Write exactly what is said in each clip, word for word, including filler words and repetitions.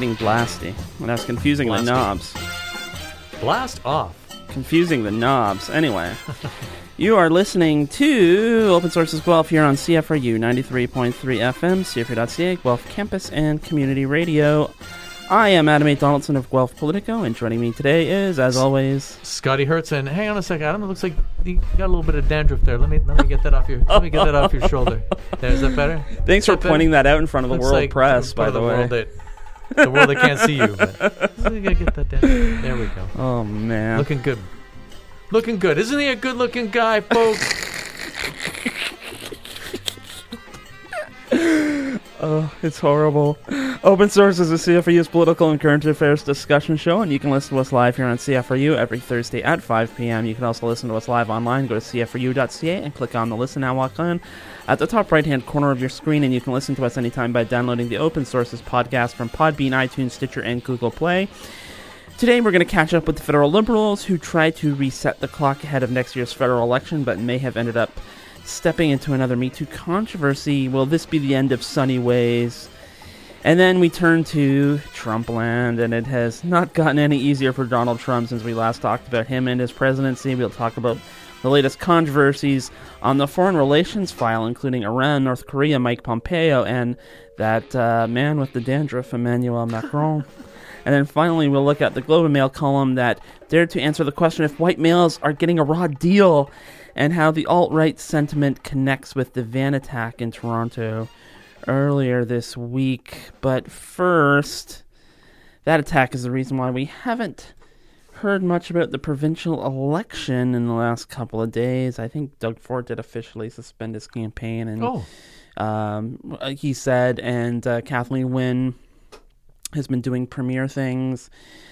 hitting blasty. And I was confusing blasty. the knobs. Blast off. Confusing the knobs. Anyway, you are listening to Open Sources Guelph here on C F R U ninety-three point three F M, C F R U dot C A, Guelph Campus and Community Radio. I am Adam A. Donaldson of Guelph Politico, and joining me today is, as always, Scotty Hertz. And hang on a second, Adam. It looks like you got a little bit of dandruff there. Let me let me get that off your let me get that off your shoulder. There, is that better? Thanks for pointing better? that out in front of the looks world like press. By the, the way, world that, the world that can't see you. But you gotta get that dandruff. There we go. Oh man, looking good. Looking good. Isn't he a good-looking guy, folks? Oh, it's horrible. Open Source is a C F R U's political and current affairs discussion show, and you can listen to us live here on C F R U every Thursday at five p.m. You can also listen to us live online. Go to C F R U dot C A and click on the Listen Now icon at the top right-hand corner of your screen, and you can listen to us anytime by downloading the Open Sources podcast from Podbean, iTunes, Stitcher, and Google Play. Today we're going to catch up with the federal Liberals who tried to reset the clock ahead of next year's federal election, but may have ended up stepping into another Me Too controversy. Will this be the end of sunny ways? And then we turn to Trumpland, and it has not gotten any easier for Donald Trump since we last talked about him and his presidency. We'll talk about the latest controversies on the foreign relations file, including Iran, North Korea, Mike Pompeo, and that uh, man with the dandruff, Emmanuel Macron. And then finally, we'll look at the Globe and Mail column that dared to answer the question if white males are getting a raw deal, and how the alt-right sentiment connects with the van attack in Toronto earlier this week. But first, that attack is the reason why we haven't heard much about the provincial election in the last couple of days. I think Doug Ford did officially suspend his campaign, and oh. um, he said, and uh, Kathleen Wynne has been doing premiere things,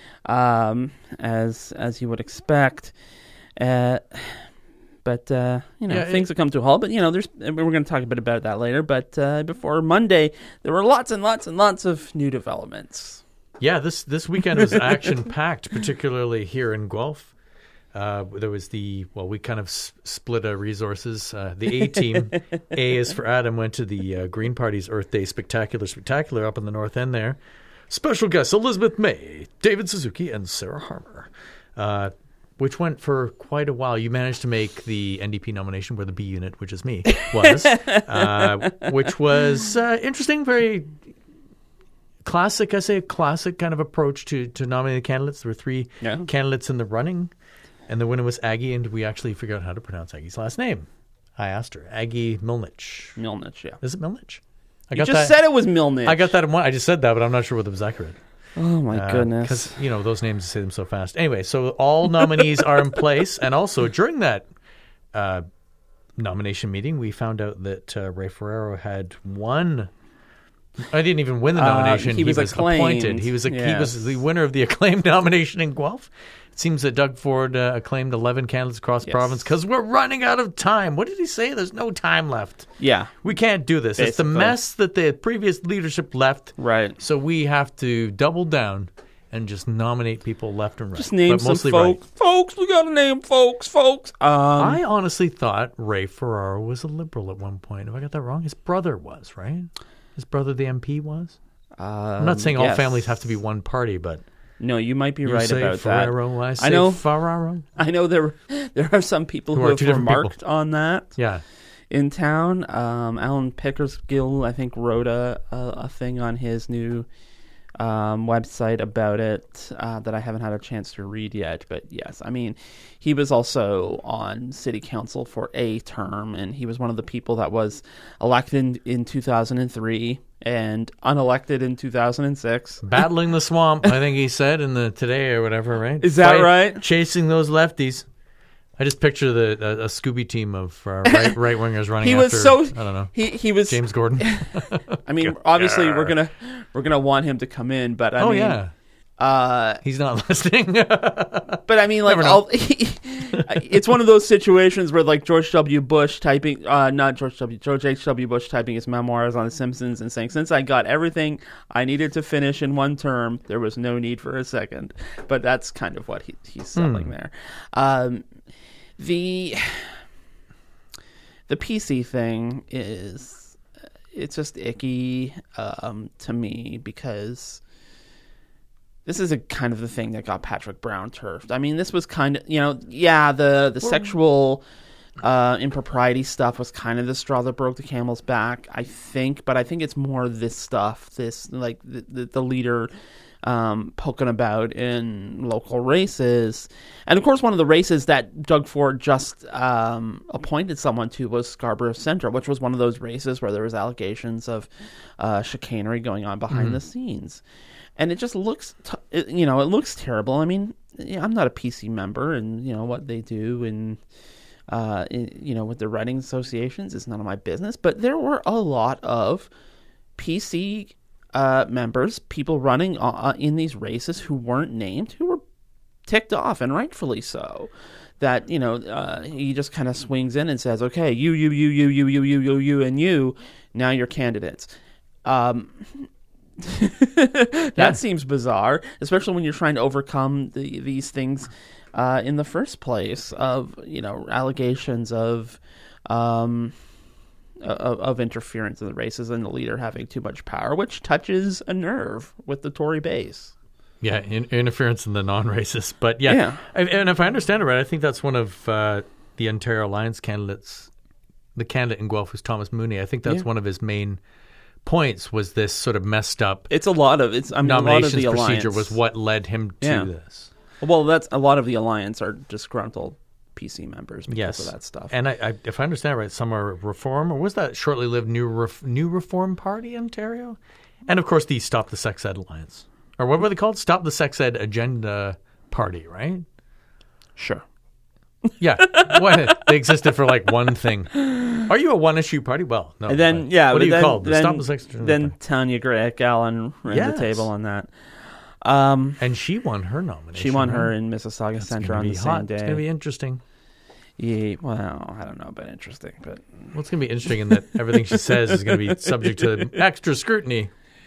um, as as you would expect. Uh, but, uh, you know, yeah, things it, have come to a halt. But, you know, there's we're going to talk a bit about that later. But uh, before Monday, there were lots and lots and lots of new developments. Yeah, this, this weekend was action-packed, particularly here in Guelph. Uh, there was the, well, we kind of s- split our resources. Uh, the A team, A is for Adam, went to the uh, Green Party's Earth Day Spectacular Spectacular up in the north end there. Special guests Elizabeth May, David Suzuki, and Sarah Harmer, uh, which went for quite a while. You managed to make the N D P nomination where the B unit, which is me, was, uh, which was uh, interesting, very classic, I say a classic kind of approach to, to nominating candidates. There were three yeah. candidates in the running, and the winner was Aggie, and we actually figured out how to pronounce Aggie's last name. I asked her. Aggie Milnich. Milnich, yeah. Is it Milnich? I you got just that. said it was Milnich. I got that in one. I just said that, but I'm not sure whether it was accurate. Oh, my uh, goodness. Because, you know, those names say them so fast. Anyway, so all nominees are in place. And also, during that uh, nomination meeting, we found out that uh, Ray Ferraro had won. I didn't even win the nomination. Uh, he, he was, was appointed. He was, a, yes. he was the winner of the acclaimed nomination in Guelph. It seems that Doug Ford uh, acclaimed eleven candidates across the yes. province because we're running out of time. What did he say? There's no time left. Yeah. We can't do this. Basically. It's the mess that the previous leadership left. Right. So we have to double down and just nominate people left and right. Just name some folks. Right. Folks, we got to name folks, folks. Um, I honestly thought Ray Ferraro was a Liberal at one point. Have I got that wrong? His brother was, right? His brother, the M P, was? Um, I'm not saying yes. all families have to be one party, but... No, you might be you right say about Ferraro, that. I say I know Ferraro. I know there there are some people who, who have remarked people. on that. Yeah. In town, um, Alan Pickersgill, I think, wrote a, a, a thing on his new um, website about it uh, that I haven't had a chance to read yet. But yes, I mean, he was also on city council for a term, and he was one of the people that was elected in, in two thousand three. And unelected in two thousand six. Battling the swamp, I think he said in the Today or whatever, right? Is that Fight, right? Chasing those lefties. I just picture the a, a Scooby team of uh, right right wingers running he after. Was so, I don't know. He he was James Gordon. I mean, obviously we're gonna we're gonna want him to come in, but I oh mean, yeah. Uh, He's not listening. But I mean, like, I'll, it's one of those situations where, like, George W. Bush typing, uh, not George W. George H W. Bush typing his memoirs on The Simpsons and saying, "Since I got everything I needed to finish in one term, there was no need for a second." But that's kind of what he, he's selling mm. there. Um, the the P C thing is, it's just icky um, to me because this is a kind of the thing that got Patrick Brown turfed. I mean, this was kind of, you know, yeah, the, the sexual uh, impropriety stuff was kind of the straw that broke the camel's back, I think. But I think it's more this stuff, this, like, the, the, the leader um, poking about in local races. And, of course, one of the races that Doug Ford just um, appointed someone to was Scarborough Centre, which was one of those races where there was allegations of uh, chicanery going on behind mm-hmm. the scenes. And it just looks, t- it, you know, it looks terrible. I mean, I'm not a P C member, and, you know, what they do and, uh, in, you know, with the writing associations is none of my business. But there were a lot of P C uh, members, people running uh, in these races who weren't named, who were ticked off, and rightfully so. That, you know, uh, he just kind of swings in and says, okay, you, you, you, you, you, you, you, you, you, and you, now you're candidates. Um... that yeah. seems bizarre, especially when you're trying to overcome the, these things uh, in the first place of, you know, allegations of, um, of of interference in the races and the leader having too much power, which touches a nerve with the Tory base. Yeah, in, interference in the non-races. But yeah, yeah. I, and if I understand it right, I think that's one of uh, the Ontario Alliance candidates, the candidate in Guelph who's Thomas Mooney. I think that's yeah. one of his main points was this sort of messed up it's a lot of it's I mean, nominations a lot of the procedure alliance. Was what led him to yeah. this. Well, that's a lot of the alliance are disgruntled P C members because yes. of that stuff. And I, I, if I understand right, some are Reform, or was that shortly lived New Ref, New Reform Party in Ontario? And of course the Stop the Sex Ed Alliance, or what were they called? Stop the Sex Ed Agenda Party, right? Sure. Yeah, what, they existed for like one thing. Are you a one-issue party? Well, no. And then, yeah, what but are you then, called? The then, Stop the Sex Agenda Then Party. Tanya Gray Allen ran yes. the table on that. Um, and she won her nomination. She won right? her in Mississauga That's Centre on the hot. same day. It's going to be interesting. Yeah, well, I don't know about interesting, but well, it's going to be interesting in that everything she says is going to be subject to extra scrutiny.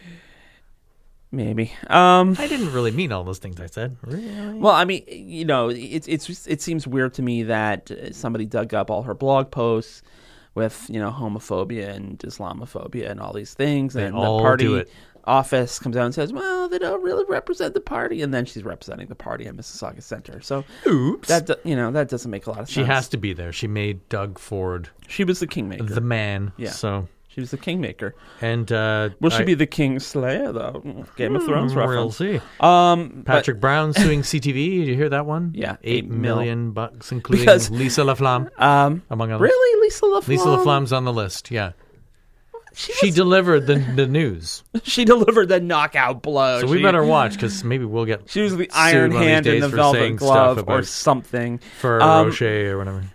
Maybe. Um, I didn't really mean all those things I said. Really? Well, I mean, you know, it's it's it seems weird to me that somebody dug up all her blog posts with, you know, homophobia and Islamophobia and all these things, they and all the party do it. Office comes out and says, well, they don't really represent the party, and then she's representing the party at Mississauga Centre. So, oops, that do, you know that doesn't make a lot of she sense. She has to be there. She made Doug Ford. She was the kingmaker, the man. Yeah, so she was the kingmaker. And uh, will she I, be the king slayer though? Game of Thrones mm, reference. We'll see. Um, Patrick but, Brown suing C T V. Did you hear that one? Yeah, eight, eight million mil. bucks, including because, Lisa Laflamme, um, among others. Really, Lisa Laflamme? Lisa Laflamme's on the list. Yeah. She, she was, delivered the the news. She delivered the knockout blow. So she, we better watch because maybe we'll get. She was the iron hand in the velvet glove or something. For um, Rocher or whatever.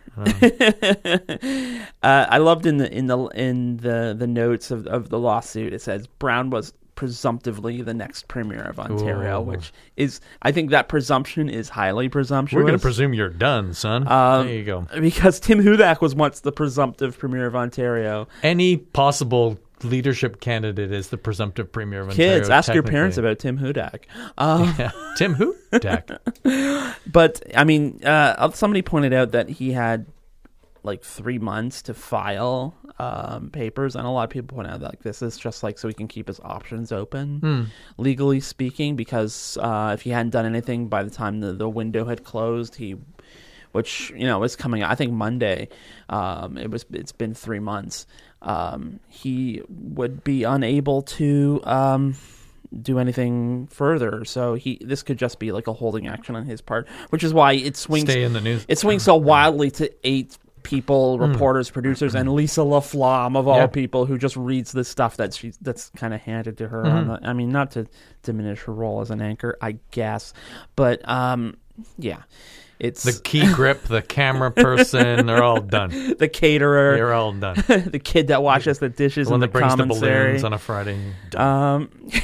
I, uh, I loved in the in the in the, the notes of of the lawsuit. It says Brown was presumptively the next premier of Ontario, Ooh. which is, I think that presumption is highly presumptuous. We're going to presume you're done, son. Um, there you go. Because Tim Hudak was once the presumptive premier of Ontario. Any possible leadership candidate is the presumptive premier of Ontario. Kids, ask your parents about Tim Hudak. Um, yeah. Tim Hudak. But, I mean, uh, somebody pointed out that he had like three months to file um, papers, and a lot of people point out that like this is just like so he can keep his options open, mm. legally speaking, because uh, if he hadn't done anything by the time the, the window had closed, he, which you know was coming, I think Monday, um, it was it's been three months, um, he would be unable to um, do anything further. So he this could just be like a holding action on his part, which is why it swings. Stay in the news. It swings so wildly to eight people, reporters, mm. producers, and Lisa Laflamme of all yeah. people, who just reads the stuff that she that's kind of handed to her. Mm-hmm. On the, I mean, not to diminish her role as an anchor, I guess, but um, yeah, it's the key grip, the camera person, they're all done. The caterer, they're all done. The kid that washes the dishes, the one in that the brings the commissary. balloons on a Friday. Done.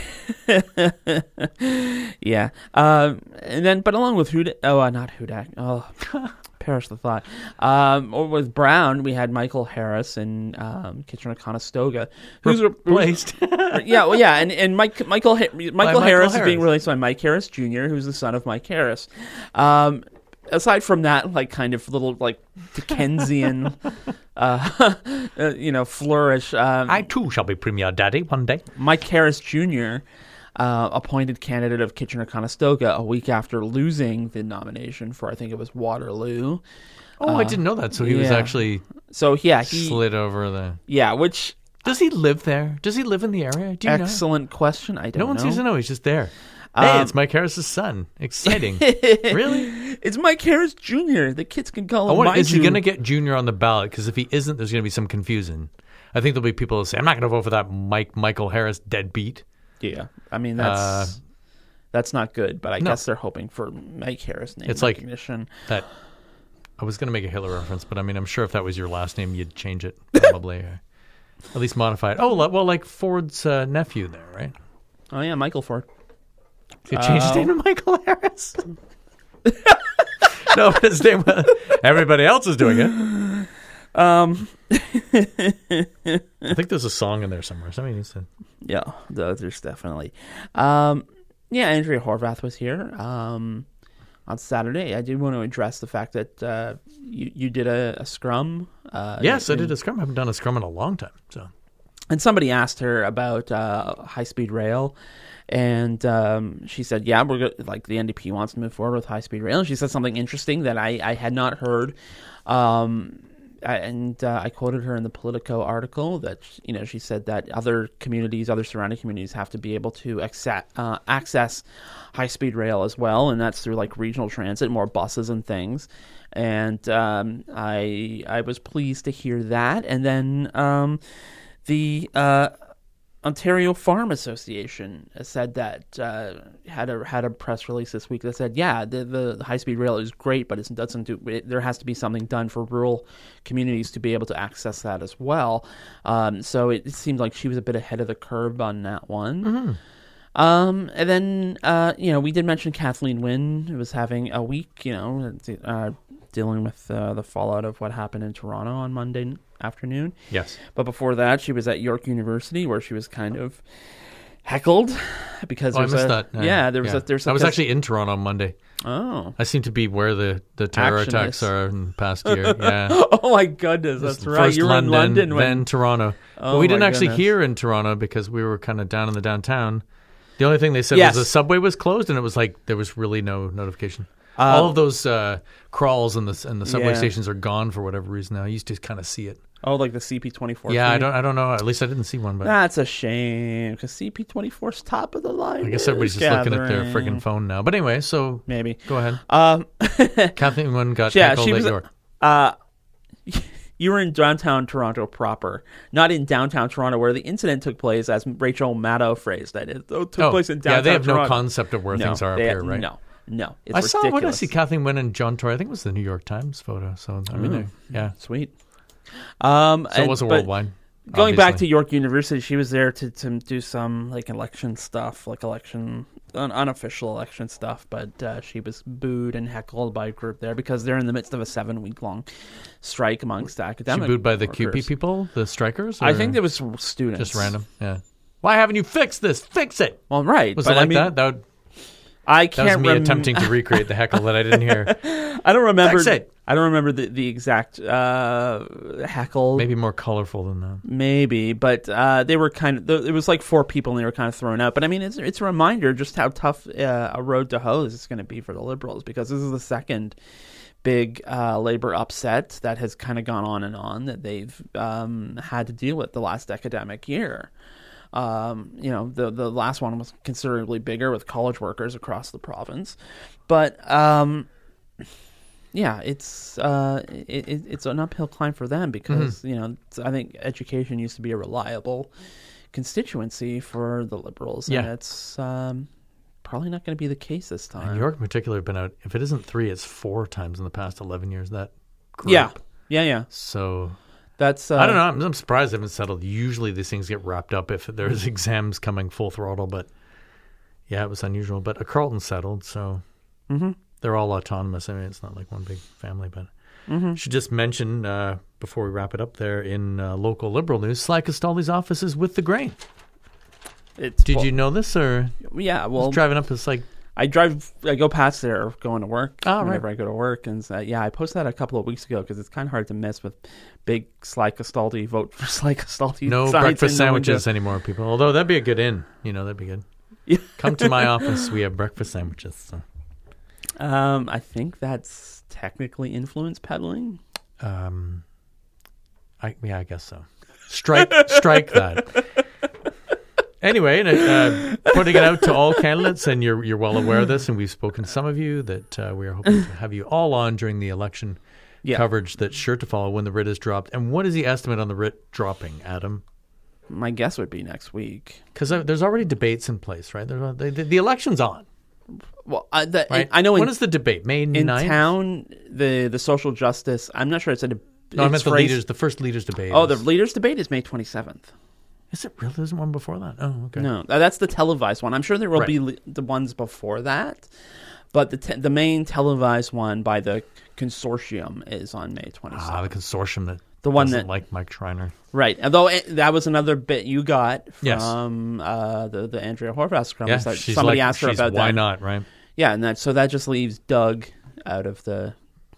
Um, yeah, um, and then but along with Hudak, oh, uh, not Hudak, oh. Perish the thought. Um, or with Brown, we had Michael Harris and um, Kitchener-Conestoga, who's replaced. yeah, well, yeah, and and Mike, Michael Michael, Michael Harris, Harris is being replaced by Mike Harris Junior, who's the son of Mike Harris. Um, aside from that, like kind of little like Dickensian, uh, uh, you know, flourish. Um, I too shall be premier daddy one day. Mike Harris Junior uh, appointed candidate of Kitchener-Conestoga a week after losing the nomination for, I think it was Waterloo. Oh, uh, I didn't know that. So he yeah. was actually so yeah he slid over the. Yeah, which does he live there? Does he live in the area? Do you excellent know? question. I don't know. No one know. seems to know. He's just there. Um, hey, it's Mike Harris's son. Exciting. Really? It's Mike Harris Junior The kids can call him. I wonder, Mike is he Ju- going to get Junior on the ballot? Because if he isn't, there's going to be some confusion. I think there'll be people who say, "I'm not going to vote for that Mike Michael Harris deadbeat." Yeah, I mean that's Uh, that's not good. But I no. guess they're hoping for Mike Harris name It's like- recognition. That I was going to make a Hitler reference, but I mean, I'm sure if that was your last name, you'd change it probably, or at least modify it. Oh, li- well, like Ford's uh, nephew there, right? Oh yeah, Michael Ford. He changed his Oh. name to Michael Harris. No, but his name. Was, everybody else is doing it. Um, I think there's a song in there somewhere. Somebody needs to. yeah, th- there's definitely. Um, yeah, Andrea Horvath was here. Um, on Saturday, I did want to address the fact that uh, you you did a, a scrum. Uh, Yes, I in- did a scrum. I haven't done a scrum in a long time. So And somebody asked her about uh, high-speed rail, and um, she said, "Yeah, we're go- like the N D P wants to move forward with high-speed rail." And she said something interesting that I, I had not heard, um, I, and uh, I quoted her in the Politico article that you know she said that other communities, other surrounding communities, have to be able to accept, uh, access high-speed rail as well, and that's through like regional transit, more buses and things. And um, I I was pleased to hear that, and then. Um, The uh, Ontario Farm Association said that uh, had a had a press release this week that said, yeah, the the, the high speed rail is great, but it doesn't do. It, there has to be something done for rural communities to be able to access that as well. Um, so it, it seemed like she was a bit ahead of the curve on that one. mm-hmm. Um, and then uh, you know we did mention Kathleen Wynne, who was having a week, you know, uh, dealing with uh, the fallout of what happened in Toronto on Monday afternoon. Yes. But before that, she was at York University, where she was kind of heckled because Oh, I there's missed a, that. Uh, yeah, there was yeah. a there's a, I was actually in Toronto on Monday. oh I seem to be where the, the terror Action attacks is. are in the past year. Yeah. oh my goodness, that's First right. You were London, in London when then Toronto. Oh, but we my didn't actually goodness. hear in Toronto because we were kind of down in the downtown. The only thing they said Yes. was the subway was closed, and it was like there was really no notification. Uh, All of those uh, crawls and the and the subway Yeah. stations are gone for whatever reason now. I used to kind of see it. oh like the C P twenty-four. Yeah, I don't I don't know. At least I didn't see one, but That's a shame because C P twenty-four is top of the line. I guess everybody's just looking at their friggin' phone now. But anyway, so Maybe. go ahead. Um, Kathleen Wynne got yeah, tackled she at was. York. Uh, you were in downtown Toronto proper, not in downtown Toronto, where the incident took place, as Rachel Maddow phrased it. It took Oh, place in downtown yeah, they have Toronto. no concept of where No, things are up they- here, right? No, no. It's I saw ridiculous. when I see Kathleen Wynne and John Tory. I think it was the New York Times photo. So I mean, Oh. they- yeah. Sweet. Um, So it and- was a but worldwide. Going back to obviously. York University, she was there to, to do some like election stuff, like election un- unofficial election stuff. But uh, she was booed and heckled by a group there because they're in the midst of a seven week long strike amongst She academic. booed by the Q P workers. people, the strikers. I or think there was students, just random. Yeah. Why haven't you fixed this? Fix it. Well, right, Was but it like I mean, that? That, would, I that can't was me rem- attempting to recreate the heckle that I didn't hear. I don't remember. Fix it. I don't remember the the exact uh, heckle. Maybe more colorful than that. Maybe, but uh, they were kind of. It was like four people, and they were kind of thrown out. But I mean, it's it's a reminder just how tough uh, a road to hoe is going to be for the Liberals, because this is the second big uh, labor upset that has kind of gone on and on that they've um, had to deal with the last academic year. Um, you know, the the last one was considerably bigger with college workers across the province, but. Um, Yeah, it's uh, it, it's an uphill climb for them because Mm-hmm. you know I think education used to be a reliable constituency for the Liberals, Yeah. and it's um, probably not going to be the case this time. And York in particular have been out. If it isn't three, it's four times in the past eleven years. That group. Yeah, yeah, yeah. So That's uh, I don't know. I'm, I'm surprised they haven't settled. Usually these things get wrapped up if there's exams coming full throttle. But yeah, it was unusual. But a Carleton settled, so. Mm-hmm. They're all autonomous. I mean, it's not like one big family, but Mm-hmm. should just mention uh, before we wrap it up there in uh, local Liberal news, Sly Castaldi's office is with the grain. It's Did well, you know this, or Yeah, well, just driving up? It's like I drive. I go past there going to work. Oh, right. whenever I go to work, and uh, yeah, I posted that a couple of weeks ago because it's kind of hard to miss with big Sly Castaldi vote for Sly Castaldi. no signs breakfast in the window. sandwiches anymore, people. Although that'd be a good in. You know, that'd be good. Come to my office. We have breakfast sandwiches. So. Um, I think that's technically influence peddling. Um, I yeah, I guess so. Strike, strike that. Anyway, uh, putting it out to all candidates, and you're you're well aware of this, and we've spoken to some of you that uh, we are hoping to have you all on during the election yeah. coverage that's sure to follow when the writ is dropped. And what is the estimate on the writ dropping, Adam? My guess would be next week, because there's already debates in place, right? There's, the, the election's on. Well, uh, the, right? I know. When in, is the debate? May ninth? In town, the the social justice. I'm not sure it's a. De- no, I meant the leaders. The first leaders debate. Oh, is, the leaders debate is May twenty-seventh. Is it really? There's one before that? Oh, okay. No, that's the televised one. I'm sure there will right. be le- the ones before that, but the te- the main televised one by the consortium is on May twenty-seventh. Ah, the consortium that the one doesn't that like Mike Schreiner. Right. Although it, that was another bit you got from yes. uh, the the Andrea Horvath scrum. Yeah, that she's somebody like, asked her she's about why that. not, right? Yeah, and that so that just leaves Doug out of the.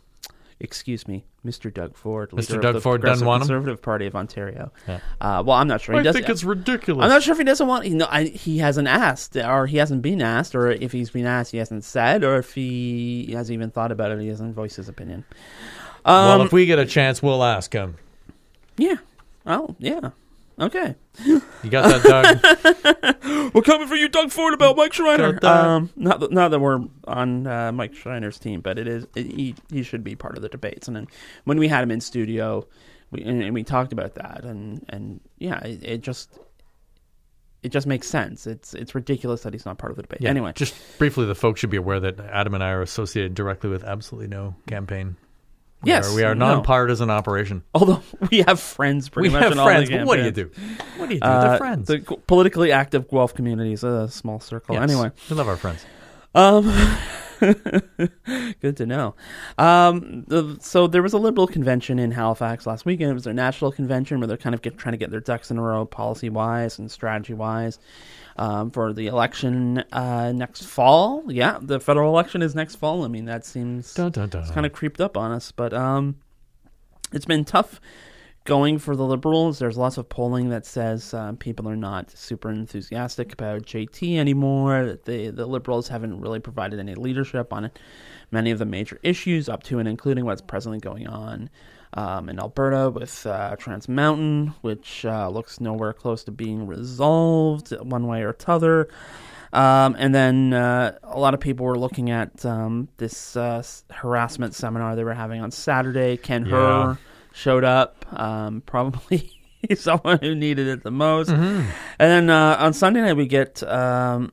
Excuse me, Mister Doug Ford, leader Mister Doug of the Ford Progressive doesn't want him? Conservative Party of Ontario. Yeah. Uh, well, I'm not sure. He I doesn't, think it's ridiculous. I'm not sure if he doesn't want. You know, I, he hasn't asked, or he hasn't been asked, or if he's been asked, he hasn't said, or if he hasn't even thought about it, he hasn't voiced his opinion. Um, well, if we get a chance, we'll ask him. Yeah. Oh, yeah. Okay. You got that, Doug? We're coming for you, Doug Ford, about Mike Schreiner. Got that. Um, not that, not that we're on uh, Mike Schreiner's team, but it is it, he he should be part of the debates. And then when we had him in studio, we and, and we talked about that, and and yeah, it, it just it just makes sense. It's it's ridiculous that he's not part of the debate. Yeah, anyway, just briefly, the folks should be aware that Adam and I are associated directly with absolutely no campaign. We yes, are, we are no. nonpartisan operation. Although we have friends pretty we much have in friends, all the but what do you do? What do you do? Uh, They're friends. The politically active Guelph community is a small circle. Yes, anyway, we love our friends. Um, good to know. Um, the, so there was a Liberal convention in Halifax last weekend. It was their national convention where they're kind of get, trying to get their ducks in a row, policy-wise and strategy-wise, um, for the election uh, next fall. Yeah, the federal election is next fall. I mean, that seems dun, dun, dun. It's kind of creeped up on us, but um, it's been tough going for the Liberals. There's lots of polling that says uh, people are not super enthusiastic about J T anymore. That the the Liberals haven't really provided any leadership on many of the major issues, up to and including what's presently going on um, in Alberta with uh, Trans Mountain, which uh, looks nowhere close to being resolved one way or t'other. Um, and then uh, a lot of people were looking at um, this uh, harassment seminar they were having on Saturday. Ken yeah. Hur showed up, um, probably someone who needed it the most. Mm-hmm. And then uh, on Sunday night, we get um,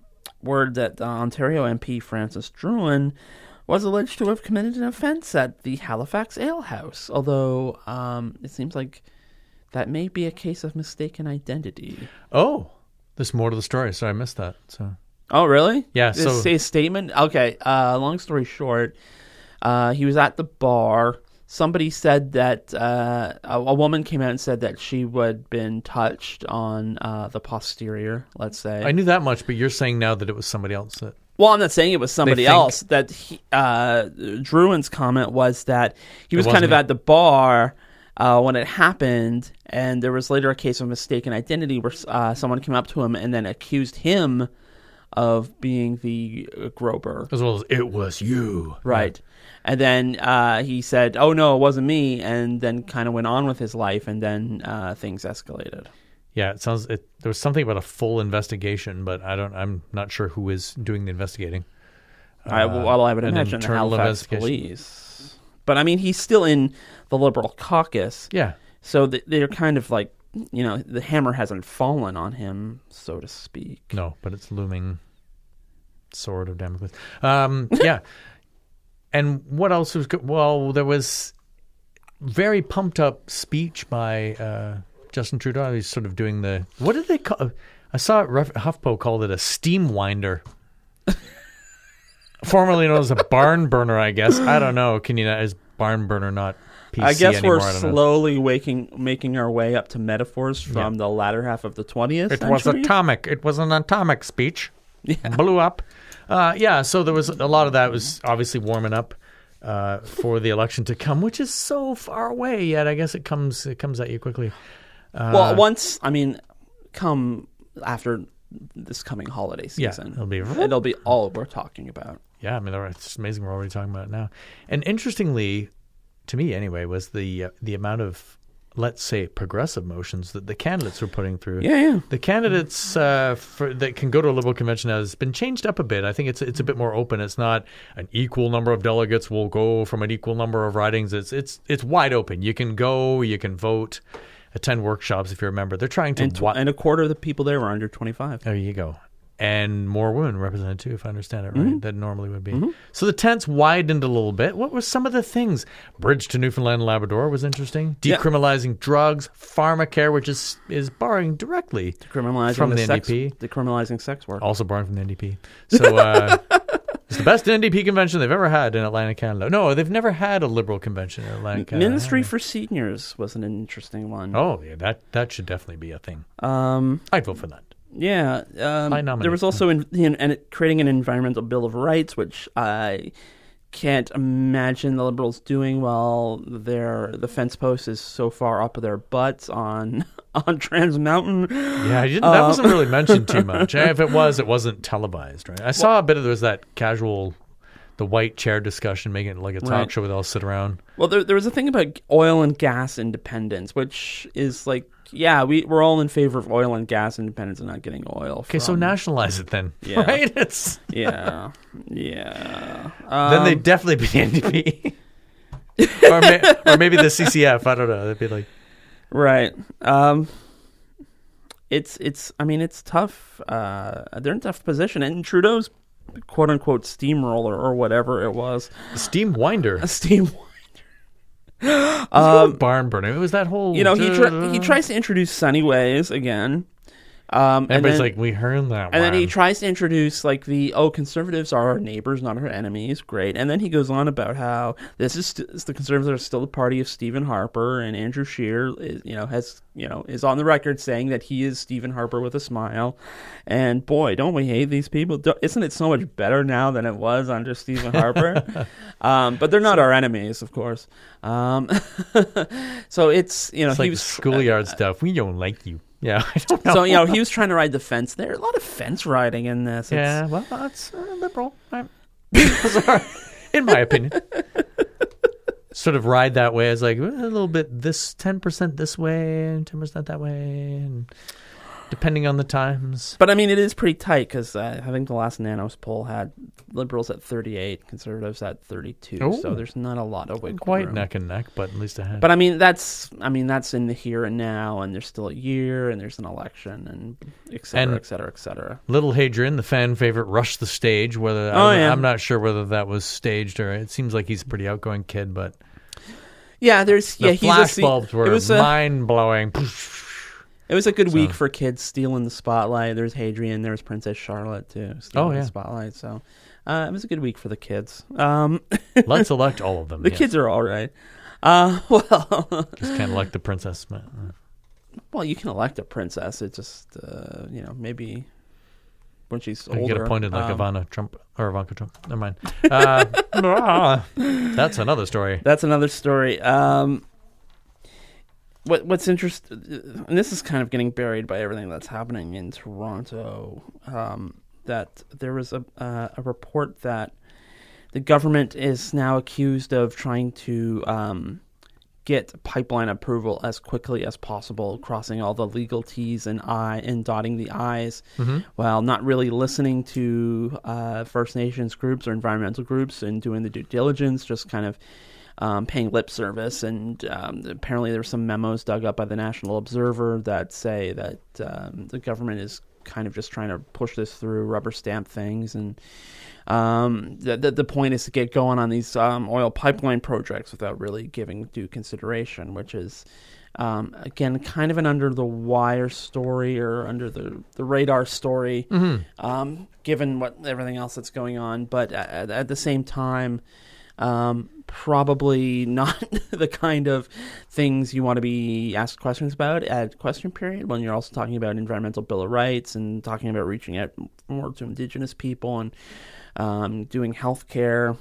word that uh, Ontario M P Francis Drouin was alleged to have committed an offence at the Halifax Ale House, although um, it seems like that may be a case of mistaken identity. Oh, there's more to the story. Sorry, I missed that. So. Oh, really? Yeah. So say a statement. Okay. Uh, long story short, uh, he was at the bar. Somebody said that uh, a, a woman came out and said that she had been touched on uh, the posterior. Let's say. I knew that much, but you're saying now that it was somebody else. That well, I'm not saying it was somebody think... else. That he, uh, Drouin's comment was that he was kind of me. at the bar uh, when it happened, and there was later a case of mistaken identity where uh, someone came up to him and then accused him of being the uh, Grober. As well as, it was you. Right. Yeah. And then uh, he said, oh, no, it wasn't me, and then kind of went on with his life, and then uh, things escalated. Yeah, it sounds. It, there was something about a full investigation, but I don't. I'm not sure who is doing the investigating. I, well, I would uh, imagine the Halifax police. But I mean, he's still in the Liberal caucus. Yeah. So th- they're kind of like, you know, the hammer hasn't fallen on him, so to speak. No, but it's looming. Sword of Damocles. Um, yeah. And what else was good? Well, there was very pumped up speech by uh, Justin Trudeau. He's sort of doing the, what did they call, I saw it, HuffPo called it a steam winder. Formerly known as a barn burner, I guess. I don't know. Can you, is barn burner not P C I guess anymore? we're I slowly waking, making our way up to metaphors from yeah. the latter half of the twentieth It century. was atomic. It was an atomic speech. Yeah. Blew up. Uh, yeah, so there was a lot of that was obviously warming up uh, for the election to come, which is so far away yet. I guess it comes it comes at you quickly. Uh, well, once, I mean, come after this coming holiday Yeah, season. it'll be it'll be all we're talking about. Yeah, I mean, it's amazing we're already talking about it now. And interestingly, to me anyway, was the uh, the amount of, let's say, progressive motions that the candidates were putting through. Yeah, yeah. The candidates uh, for, that can go to a Liberal convention has been changed up a bit. I think it's it's a bit more open. It's not an equal number of delegates will go from an equal number of ridings. It's it's it's wide open. You can go, you can vote, attend workshops if you're a member. They're trying to... And, tw- wa- and a quarter of the people there were under twenty-five. There you go. And more women represented too, if I understand it right, Mm-hmm. than normally would be. Mm-hmm. So the tents widened a little bit. What were some of the things? Bridge to Newfoundland and Labrador was interesting. Yeah. Decriminalizing drugs, pharmacare, which is is borrowing directly Decriminalizing from the, the sex, N D P. Decriminalizing sex work. Also borrowing from the N D P. So uh, it's the best N D P convention they've ever had in Atlantic Canada. No, they've never had a Liberal convention in Atlantic Canada. Ministry for Seniors was an interesting one. Oh, yeah, that, that should definitely be a thing. Um, I'd vote for that. Yeah, um, I nominate. there was also in, in, in creating an environmental bill of rights, which I can't imagine the Liberals doing while their the fence post is so far up their butts on on Trans Mountain. Yeah, I didn't, that Uh, wasn't really mentioned too much. And if it was, it wasn't televised, right? I saw a bit of there was that casual, the white chair discussion, making it like a talk Right. show where they all sit around. Well, there there was a thing about oil and gas independence, which is like, yeah, we we're all in favor of oil and gas independence and not getting oil. Okay, so from- nationalize it then, Yeah. right? It's yeah, yeah. then Um, they'd definitely be the N D P, or, may, or maybe the C C F. I don't know. They'd be like, Right. Um, it's it's. I mean, it's tough. Uh, they're in a tough position, and Trudeau's quote unquote steamroller or whatever it was, steam winder. a steam. Um, barn burning. It was that whole. You know, he tr- he tries to introduce sunny ways again. Um, and Everybody's then, like, we heard that. and then he one." tries to introduce like the oh, conservatives are our neighbors, not our enemies. Great, and then he goes on about how this is st- the conservatives are still the party of Stephen Harper, and Andrew Scheer, is, you know, has you know is on the record saying that he is Stephen Harper with a smile. And boy, don't we hate these people? Don't, isn't it so much better now than it was under Stephen Harper? um, but they're not our enemies, of course. Um, so it's you know It's he like was schoolyard stuff. We don't like you. Yeah, I don't know. So, you know, he was trying to ride the fence there. A lot of fence riding in this. It's, Yeah, well, that's uh, liberal. I'm- Sorry. In my opinion. Sort of ride that way as like a little bit this ten percent this way and ten percent that way, and depending on the times. But, I mean, it is pretty tight because uh, I think the last Nanos poll had Liberals at thirty-eight, Conservatives at thirty-two. Ooh. So there's not a lot of wiggle Quite room. neck and neck, but at least ahead. But, I mean, that's I mean that's in the here and now, and there's still a year, and there's an election, and et cetera, And- et cetera, et cetera. Little Hadrian, the fan favorite, rushed the stage. Whether Oh, I'm, yeah. I'm not sure whether that was staged or it seems like he's a pretty outgoing kid, but Yeah, there's the yeah, he's a, flashbulbs it were was a, mind blowing. It was a good So- week for kids stealing the spotlight. There's Hadrian, there was Princess Charlotte too, stealing Oh, yeah. the spotlight. So uh, it was a good week for the kids. Um, Let's elect all of them. the yes. kids are all right. Uh, well, Just can't elect the princess. but, uh, well, you can elect a princess. It just uh, you know maybe when she's You older. get appointed like um, Ivana Trump or Ivanka Trump. Never mind. Uh, ah, that's another story. That's another story. Um, what what's interesting, and this is kind of getting buried by everything that's happening in Toronto. Um, that there was a uh, a report that the government is now accused of trying to um, get pipeline approval as quickly as possible, crossing all the legal T's and I and dotting the I's, Mm-hmm. while not really listening to uh, First Nations groups or environmental groups and doing the due diligence, just kind of um, paying lip service. And um, apparently there were some memos dug up by the National Observer that say that um, the government is kind of just trying to push this through, rubber stamp things. And um, the, the, the point is to get going on these um, oil pipeline projects without really giving due consideration, which is, um, again, kind of an under-the-wire story or under the, the radar story, Mm-hmm. um, given what everything else that's going on. But at, at the same time, um, probably not the kind of things you want to be asked questions about at question period when you're also talking about environmental Bill of Rights and talking about reaching out more to Indigenous people and um, doing healthcare.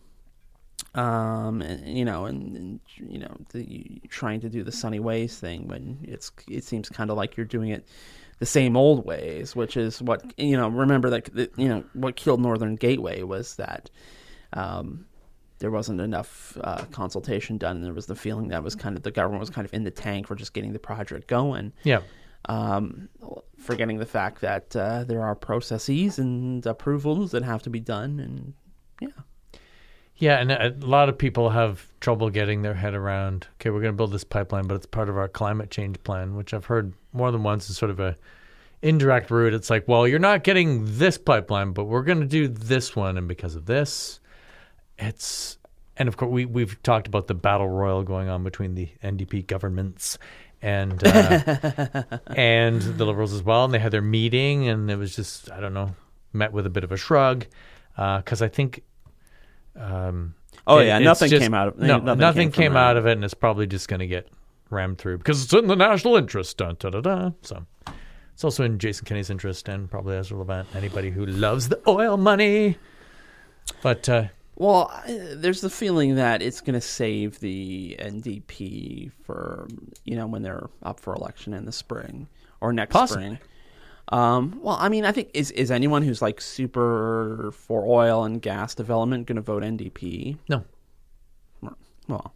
Um, and, you know, and, and you know, the, trying to do the Sunny Ways thing when it's it seems kind of like you're doing it the same old ways, which is what, you know, remember that, you know, what killed Northern Gateway was that um, there wasn't enough uh, consultation done, and there was the feeling that was kind of, the government was kind of in the tank for just getting the project going. Yeah. Um, forgetting the fact that uh, there are processes and approvals that have to be done, and yeah. Yeah, and a lot of people have trouble getting their head around, okay, we're going to build this pipeline, but it's part of our climate change plan, which I've heard more than once is sort of a indirect route. It's like, well, you're not getting this pipeline, but we're going to do this one, and because of this, it's... And, of course, we, we've talked about the battle royal going on between the N D P governments and uh, and the Liberals as well. And they had their meeting, and it was just, I don't know, met with a bit of a shrug. Because uh, I think... Um, oh, it, yeah, nothing just, came out of it. No, nothing, nothing came, came out of it, and it's probably just going to get rammed through because it's in the national interest. Dun, da, da, da. So it's also in Jason Kenney's interest, and probably Ezra Levant, anybody who loves the oil money. But... Uh, Well, there's the feeling that it's going to save the N D P for, you know, when they're up for election in the spring or next Possibly. spring. Um, well, I mean, I think, is is anyone who's like super for oil and gas development going to vote N D P? No. Well.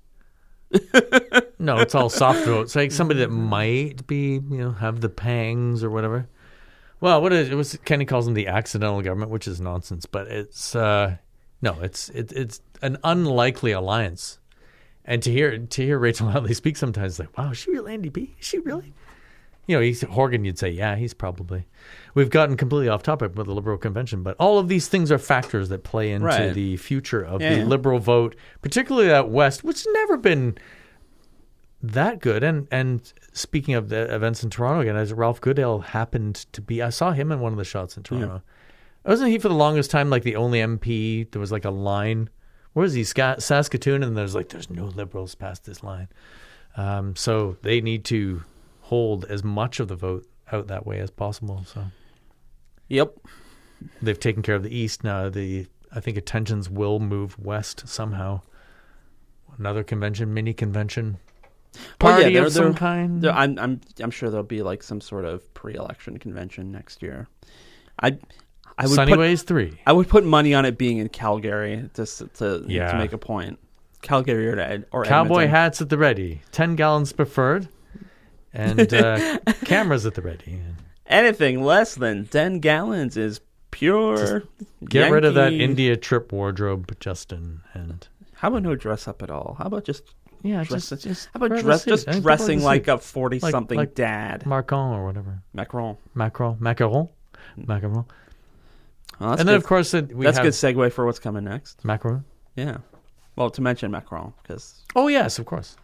No, it's all soft votes. Like somebody that might be, you know, have the pangs or whatever. Well, what is it? Was Kenny calls them the accidental government, which is nonsense, but it's... Uh, No, it's it, it's an unlikely alliance, and to hear to hear Rachel Notley speak sometimes, like, wow, is she really N D P? Is she really? You know, he's Horgan. You'd say, yeah, he's probably. We've gotten completely off topic with the Liberal convention, but all of these things are factors that play into right. the future of yeah, the yeah. Liberal vote, particularly out west, which has never been that good. And and speaking of the events in Toronto again, as Ralph Goodale happened to be, I saw him in one of the shots in Toronto. Yeah. Wasn't he for the longest time like the only M P? There was like a line. Where is he? Sc- Saskatoon, and there's like there's no Liberals past this line. Um, so they need to hold as much of the vote out that way as possible. So, yep, they've taken care of the East now. The I think attentions will move west somehow. Another convention, mini convention, party well, yeah, of some kind. I'm I'm I'm sure there'll be like some sort of pre-election convention next year. I. I would Sunnyways put, three. I would put money on it being in Calgary just to yeah. to make a point. Calgary or, or Cowboy Edmonton. hats at the ready. Ten gallons preferred, and uh, cameras at the ready. Anything less than ten gallons is pure. Just get Yankee. rid of that India trip wardrobe, Justin. And how about no dress up at all? How about just yeah, dress, just, just how about wear the dress suit. just I think dressing wear the like suit. a forty Like- something like dad? Macron or whatever. Macron. Macron. Macaron. Macaron. Oh, that's And good. then of course it, we that's have good segue for what's coming next. Macaron. Yeah. Well, to mention Macron because Oh yes, of course.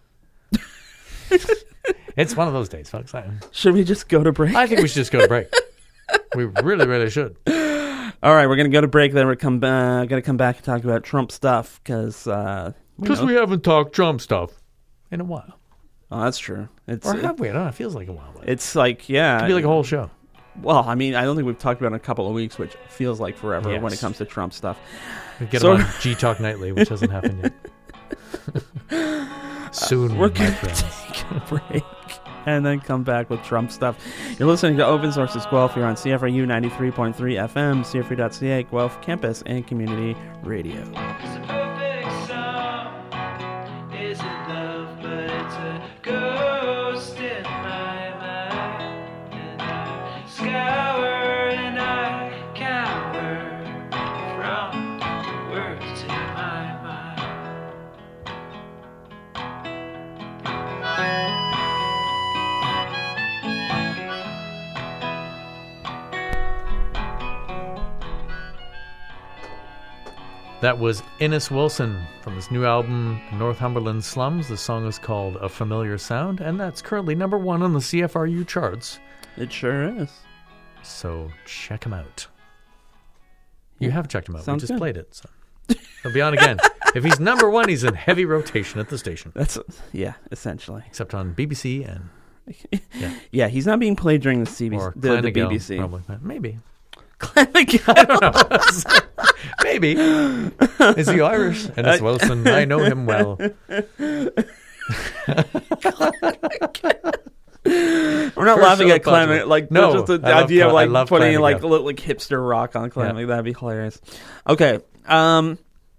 It's one of those days, folks. I, should we just go to break? I think we should just go to break. We really, really should. All right, we're gonna go to break. Then we're come uh, gonna come back and talk about Trump stuff because uh, Because we haven't talked Trump stuff in a while. Oh, that's true. It's Or it, have we? I don't know. It feels like a while. It it's like yeah, could be like a whole show. Well, I mean, I don't think we've talked about it in a couple of weeks, which feels like forever Yes. when it comes to Trump stuff. We get So- him on G Talk Nightly, which hasn't happened yet. Soon, We're my gonna friends. take a break and then come back with Trump stuff. You're listening to Open Sources Guelph here on C F R U ninety-three point three F M, C F R U dot C A, Guelph Campus and Community Radio. It's a perfect song. Is it love? But it's a ghost in my mind. And I scour and I cower from words in my mind. That was Innes Wilson from his new album, Northumberland Slums. The song is called A Familiar Sound, and that's currently number one on the C F R U charts. It sure is. So check him out. You have checked him out. Sounds we just good. played it. So he'll be on again. If he's number one, he's in heavy rotation at the station. That's yeah, essentially. Except on B B C and yeah, Yeah, he's not being played during the C B C, or the, the Clanagale, B B C. probably. Maybe. Clanagale. Maybe. Is he Irish? Innes Wilson. I know him well. We're not For laughing sure at Clem. possible. Like, No, just the I love idea of Clem- I like love putting Clem like again. little like hipster rock on Clem. Yeah. Like, that'd be hilarious. Okay. Um.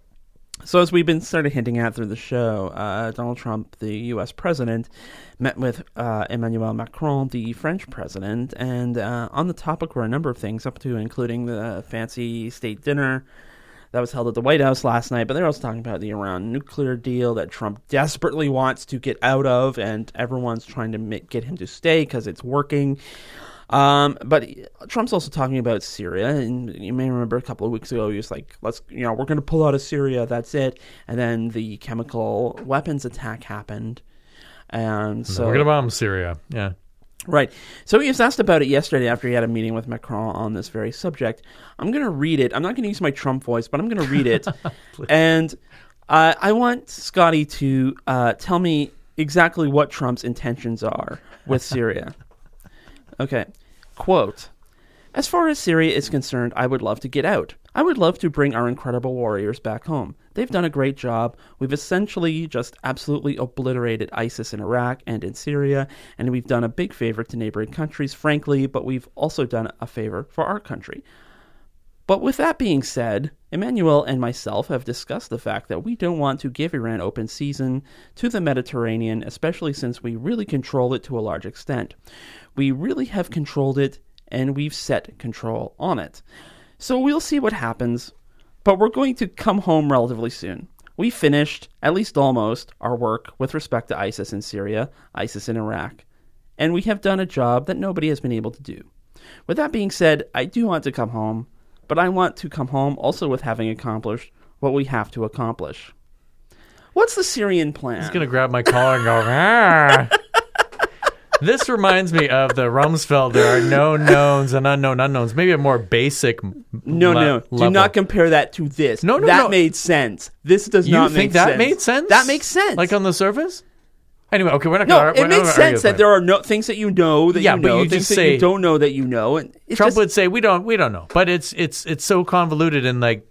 So as we've been started hinting at through the show, uh, Donald Trump, the U S president, met with uh, Emmanuel Macron, the French president, and uh, on the topic were a number of things, up to including the fancy state dinner that was held at the White House last night. But they're also talking about the Iran nuclear deal that Trump desperately wants to get out of, and everyone's trying to make, get him to stay because it's working. Um, but Trump's also talking about Syria, and you may remember a couple of weeks ago he was like, "Let's, you know, we're going to pull out of Syria. That's it." And then the chemical weapons attack happened, and so We're going to bomb Syria. Yeah. right. So he was asked about it yesterday after he had a meeting with Macron on this very subject. I'm going to read it. I'm not going to use my Trump voice, but I'm going to read it, and uh, I want Scotty to uh, tell me exactly what Trump's intentions are with Syria. Okay. Quote, "As far as Syria is concerned, I would love to get out. I would love to bring our incredible warriors back home. They've done a great job. We've essentially just absolutely obliterated ISIS in Iraq and in Syria, and we've done a big favor to neighboring countries, frankly, but we've also done a favor for our country. But with that being said, Emmanuel and myself have discussed the fact that we don't want to give Iran open season to the Mediterranean, especially since we really control it to a large extent. We really have controlled it, and we've set control on it. So we'll see what happens, but we're going to come home relatively soon. We finished, at least almost, our work with respect to ISIS in Syria, ISIS in Iraq, and we have done a job that nobody has been able to do. With that being said, I do want to come home, but I want to come home also with having accomplished what we have to accomplish." What's the Syrian plan? He's going to grab my collar and go, ah. This reminds me of the Rumsfeld. There are no knowns and unknown unknowns. Maybe a more basic No, le- no. Do level. not compare that to this. No, no, That no. made sense. This does You not think make that sense. made sense? That makes sense. Like on the surface? Anyway, okay, we're not no, going to it makes sense that there are no things that you know that Yeah, you but know, you things just that say- you don't know that you know. And it's Trump just, would say we don't we don't know, but it's it's it's so convoluted and like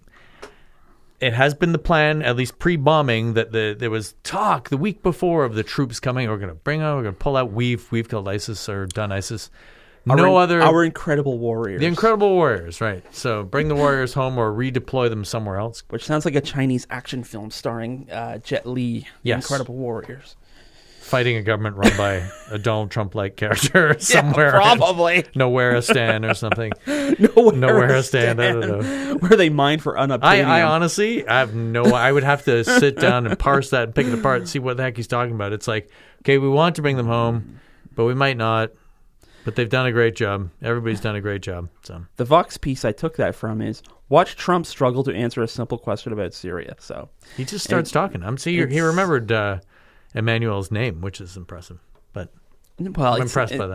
it has been the plan, at least pre-bombing, that the there was talk the week before of the troops coming. We're going to bring out. We're going to pull out. We've we've killed ISIS or done ISIS. No our, other. our incredible warriors. The Incredible Warriors, right? So bring the warriors home or redeploy them somewhere else. Which sounds like a Chinese action film starring uh, Jet Li. Yes. Incredible Warriors. Fighting a government run by a Donald Trump-like character somewhere. Yeah, probably. Nowhereistan or something. Nowhere, Nowhereistan, I don't know. Where they mine for unobtainium. I, I honestly, I have no. I would have to sit down and parse that and pick it apart and see what the heck he's talking about. It's like, okay, we want to bring them home, but we might not. But they've done a great job. Everybody's done a great job. So The Vox piece I took that from is, watch Trump struggle to answer a simple question about Syria. So he just starts It's- talking. I'm see, he it's- remembered uh, Emmanuel's name, which is impressive. But well, I'm it's- impressed it- by that.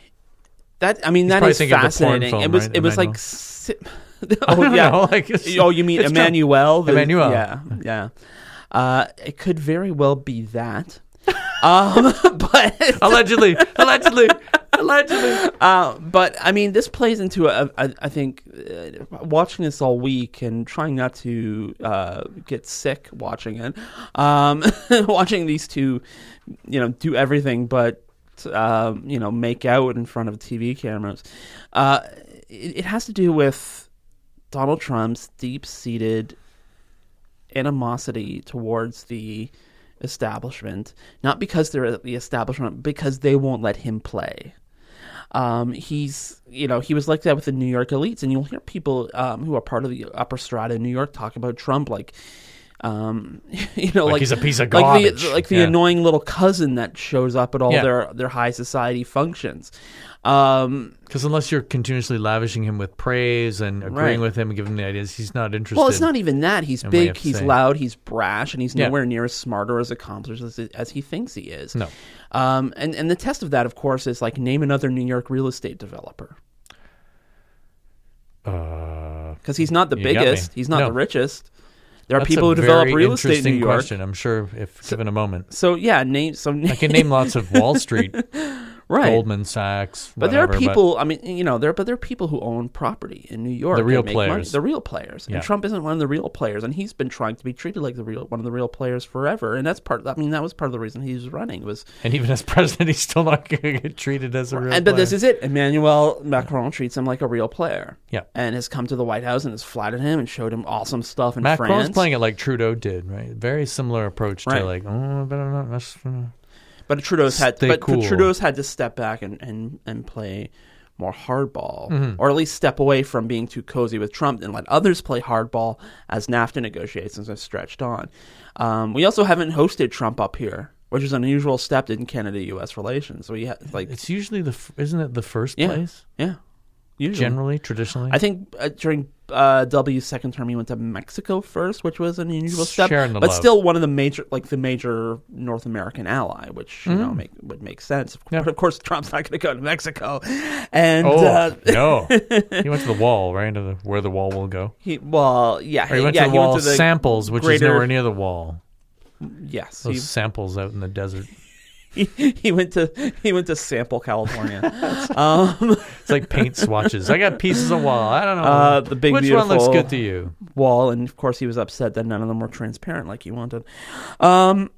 That I mean, He's that probably is thinking of the porn fascinating. film, it was right, it was Emmanuel? like si- I oh don't yeah know, like, it's- oh you mean it's Emmanuel the- Emmanuel. yeah yeah uh, it could very well be that um, but allegedly, allegedly, allegedly. uh, but I mean this plays into a, a, I think uh, watching this all week and trying not to uh, get sick watching it um, watching these two you know do everything but um, you know make out in front of T V cameras uh, it, it has to do with Donald Trump's deep-seated animosity towards the establishment, not because they're the establishment, because they won't let him play. Um, he's, you know, he was like that with the New York elites, and you'll hear people um, who are part of the upper strata in New York talk about Trump like, um, you know, Like like he's a piece of like garbage. the, like the Yeah. annoying little cousin that shows up at all Yeah. their their high society functions. Um, Because unless you're continuously lavishing him with praise and agreeing Right. with him and giving him the ideas, he's not interested. Well, it's not even that. He's in what you big, have to he's say. loud, he's brash, and he's Yeah. nowhere near as smart or as accomplished as, as he thinks he is. No. Um, and, and the test of that, of course, is like name another New York real estate developer. Uh, Because he's not the You got biggest, me. he's not No. the richest. There are that's people a who develop very real estate in New interesting York. question. I'm sure if given a moment. So yeah, name some. I can name lots of Wall Street Right. Goldman Sachs. But there are whatever, people. I mean, you know, there. But there are people who own property in New York. The real and make money. players. The real players. Yeah. And Trump isn't one of the real players, and he's been trying to be treated like the real one of the real players forever. And that's part. I mean, that was part of the reason he was running was. And even as president, he's still not going to get treated as a real And player. but this is it. Emmanuel Macron treats him like a real player. Yeah. And has come to the White House and has flattered him and showed him awesome stuff in Macron's France. playing it like Trudeau did, right? Very similar approach Right. to like, oh, I better not mess. But Trudeau's had, Stay but, cool. but Trudeau's had to step back and, and, and play more hardball, Mm-hmm. or at least step away from being too cozy with Trump and let others play hardball as NAFTA negotiations have stretched on. Um, we also haven't hosted Trump up here, which is an unusual step in Canada-U S relations. We ha- like, It's usually the, f- isn't it the first yeah, place? yeah, usually. Generally, traditionally? I think uh, during uh, W's second term, he went to Mexico first, which was an unusual step, Sharing the but love. still one of the major, like the major North American ally, which you know make, would make sense. Of course, Yeah. But of course, Trump's not going to go to Mexico, and Oh, uh, no. He went to the wall, right? To the, where the wall will go. he well, yeah, Or he went yeah, to the he wall went to the samples, which is greater- nowhere near the wall. Yes, Those he, samples out in the desert. he, he went to he went to Sample, California. um, It's like paint swatches. I got pieces of wall. I don't know. Uh, the big, Which one looks beautiful- good to you? wall, and of course, he was upset that none of them were transparent like he wanted. Um.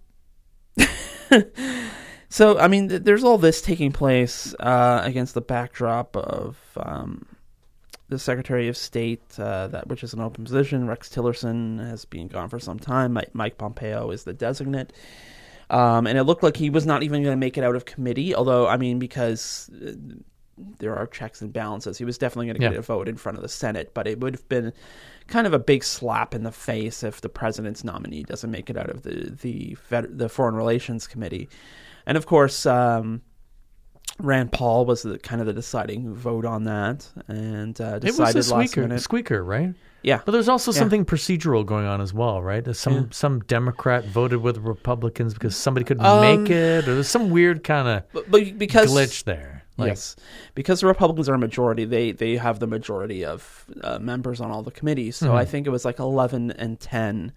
So, I mean, th- there's all this taking place uh, against the backdrop of um, the Secretary of State, uh, that which is an open position. Rex Tillerson has been gone for some time. Mike, Mike Pompeo is the designate. Um, and it looked like he was not even going to make it out of committee, although, I mean, because uh, there are checks and balances, he was definitely going to get Yeah. a vote in front of the Senate. But it would have been kind of a big slap in the face if the president's nominee doesn't make it out of the, the, Fed, the Foreign Relations Committee. And of course, um, Rand Paul was the kind of the deciding vote on that, and uh, It decided was a last squeaker, minute. squeaker, right? Yeah, But there's also Yeah. something procedural going on as well, right? There's some Yeah. some Democrat voted with Republicans because somebody couldn't Um, make it, or there's some weird kind of but, but because glitch there. Like, yes, because the Republicans are a majority, they they have the majority of uh, members on all the committees. So Mhm. I think it was like eleven and ten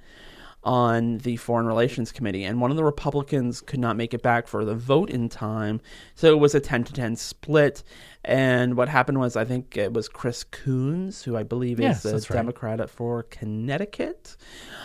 on the Foreign Relations Committee, and one of the Republicans could not make it back for the vote in time, so it was a ten to ten split. And what happened was, I think it was Chris Coons, who I believe Yes, is the that's right. Democrat for Connecticut,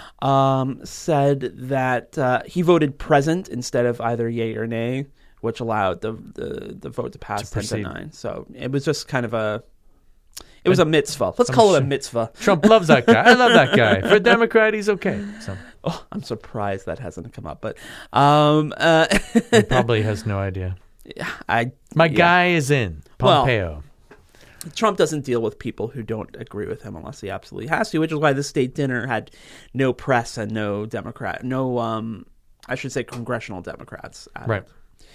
um, said that uh, he voted present instead of either yay or nay, which allowed the the, the vote to pass To ten to proceed. nine. So it was just kind of a, it was a mitzvah. Let's I'm call it a sure- mitzvah. Trump loves that guy. I love that guy. For a Democrat, he's okay. So Oh, I'm surprised that hasn't come up, but um, uh, he probably has no idea. I My yeah. guy is in Well, Pompeo. Trump doesn't deal with people who don't agree with him unless he absolutely has to, which is why the state dinner had no press and no Democrat, no, um, I should say, congressional Democrats at Right. it.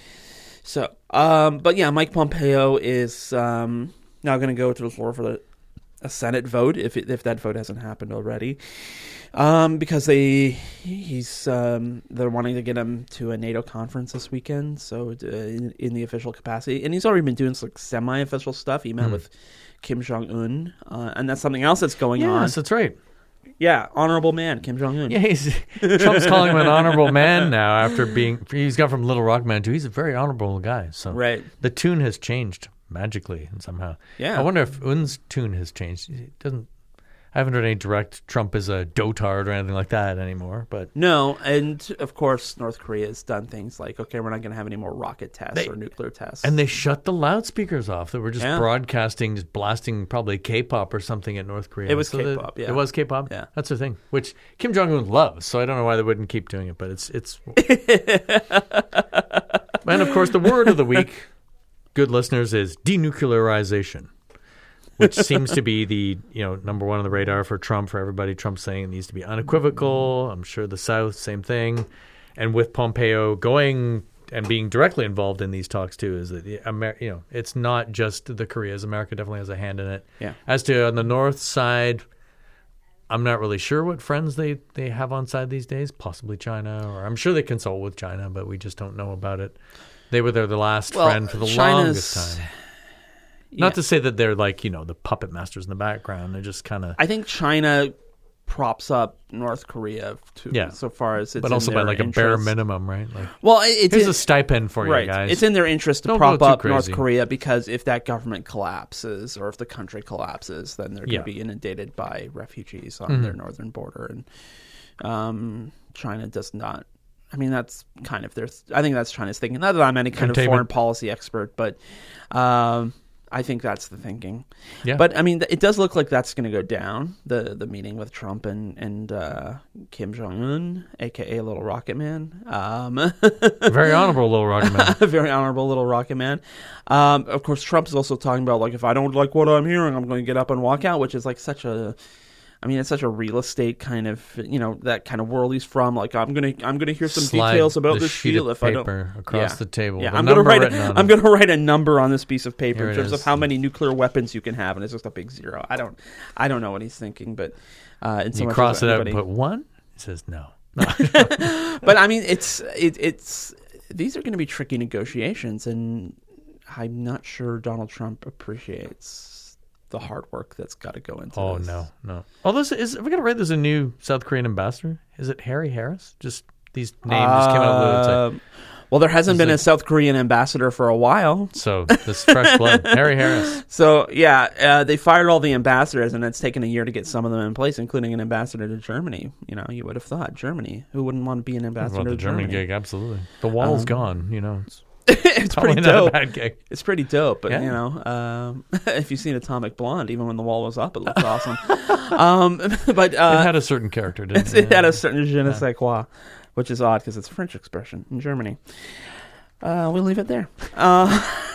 So, um, but yeah, Mike Pompeo is um, now going to go to the floor for the, a Senate vote if it, if that vote hasn't happened already, um, because they he's um, they're wanting to get him to a NATO conference this weekend. So uh, in, in the official capacity, and he's already been doing some like, semi-official stuff. He met Hmm. with Kim Jong Un, uh, and that's something else that's going on. Yes, that's right. Yeah, honorable man Kim Jong Un. Yeah, he's, Trump's calling him an honorable man now after being. He's gone from Little Rock Man to he's a very honorable guy. So Right. the tune has changed magically and somehow. Yeah. I wonder if Un's tune has changed. It doesn't. I haven't heard any direct Trump is a dotard or anything like that anymore. But No, and of course North Korea has done things like, okay, we're not going to have any more rocket tests They- or nuclear tests. and they shut the loudspeakers off that were just Yeah. broadcasting, just blasting probably K-pop or something at North Korea. It was So the- K-pop, yeah. It was K-pop. Yeah. That's the thing, which Kim Jong Un loves. So I don't know why they wouldn't keep doing it, but it's it's. And of course, the word of the week, good listeners, is denuclearization, which seems to be the you know number one on the radar for Trump, for everybody. Trump's saying it needs to be unequivocal. I'm sure the South, same thing. And with Pompeo going and being directly involved in these talks too, is that the Amer- you know it's not just the Koreas. America definitely has a hand in it. Yeah. As to on the North side, I'm not really sure what friends they, they have on side these days. Possibly China, or I'm sure they consult with China, but we just don't know about it. They were their the last Well, friend for the China's- longest time. Yeah. Not to say that they're like, you know, the puppet masters in the background. They're just kind of. I think China props up North Korea to Yeah. so far as it's but in also by their like a bare interest. minimum, right? Like, Well, it- it's here's in- a stipend for right. you guys. It's in their interest to Don't prop go too up North crazy. Korea because if that government collapses or if the country collapses, then they're going Yeah. to be inundated by refugees on Mhm. their northern border, and um, China does not. I mean, that's kind of their. I think that's China's thinking. Not that I'm any kind of Containment. foreign policy expert, but um, I think that's the thinking. Yeah. But I mean, th- it does look like that's going to go down. The the meeting with Trump and and uh, Kim Jong Un, aka Little Rocket Man. Um, Very honorable little rocket man. a very honorable little rocket man. Um, of course, Trump is also talking about, like, if I don't like what I'm hearing, I'm going to get up and walk out, which is like such a, I mean, it's such a real estate kind of, you know, that kind of world he's from. Like, I'm gonna, I'm gonna hear some Slide details about the this sheet deal of if I don't. paper across Yeah. the table. Yeah, The I'm gonna number write. written A, on I'm it. gonna write a number on this piece of paper Here in it terms is. of how many nuclear weapons you can have, and it's just a big zero. I don't, I don't know what he's thinking, but uh, in so You much cross as it out and anybody- put one. He says no. But I mean, it's it, it's these are going to be tricky negotiations, and I'm not sure Donald Trump appreciates the hard work that's got to go into. Oh this. no, no. Oh, this is. Are we gonna write? There's a new South Korean ambassador. Is it Harry Harris? Just these names just came out. Of the, it's like, Uh, well, there hasn't Is been it- a South Korean ambassador for a while. so this fresh blood. Harry Harris. So, yeah, uh, they fired all the ambassadors, and it's taken a year to get some of them in place, including an ambassador to Germany. You know, you would have thought Germany. Who wouldn't want to be an ambassador Well, the to German Germany? gig, absolutely. The wall's Um, gone. You know, it's It's probably pretty not dope. a bad gig. It's pretty dope, but Yeah. you know, um, if you've seen Atomic Blonde, even when the wall was up, it looked awesome. um, but uh, it had a certain character, didn't it's- it? it had a certain je ne Yeah. sais quoi, which is odd because it's a French expression in Germany. Uh, we'll leave it there. Uh,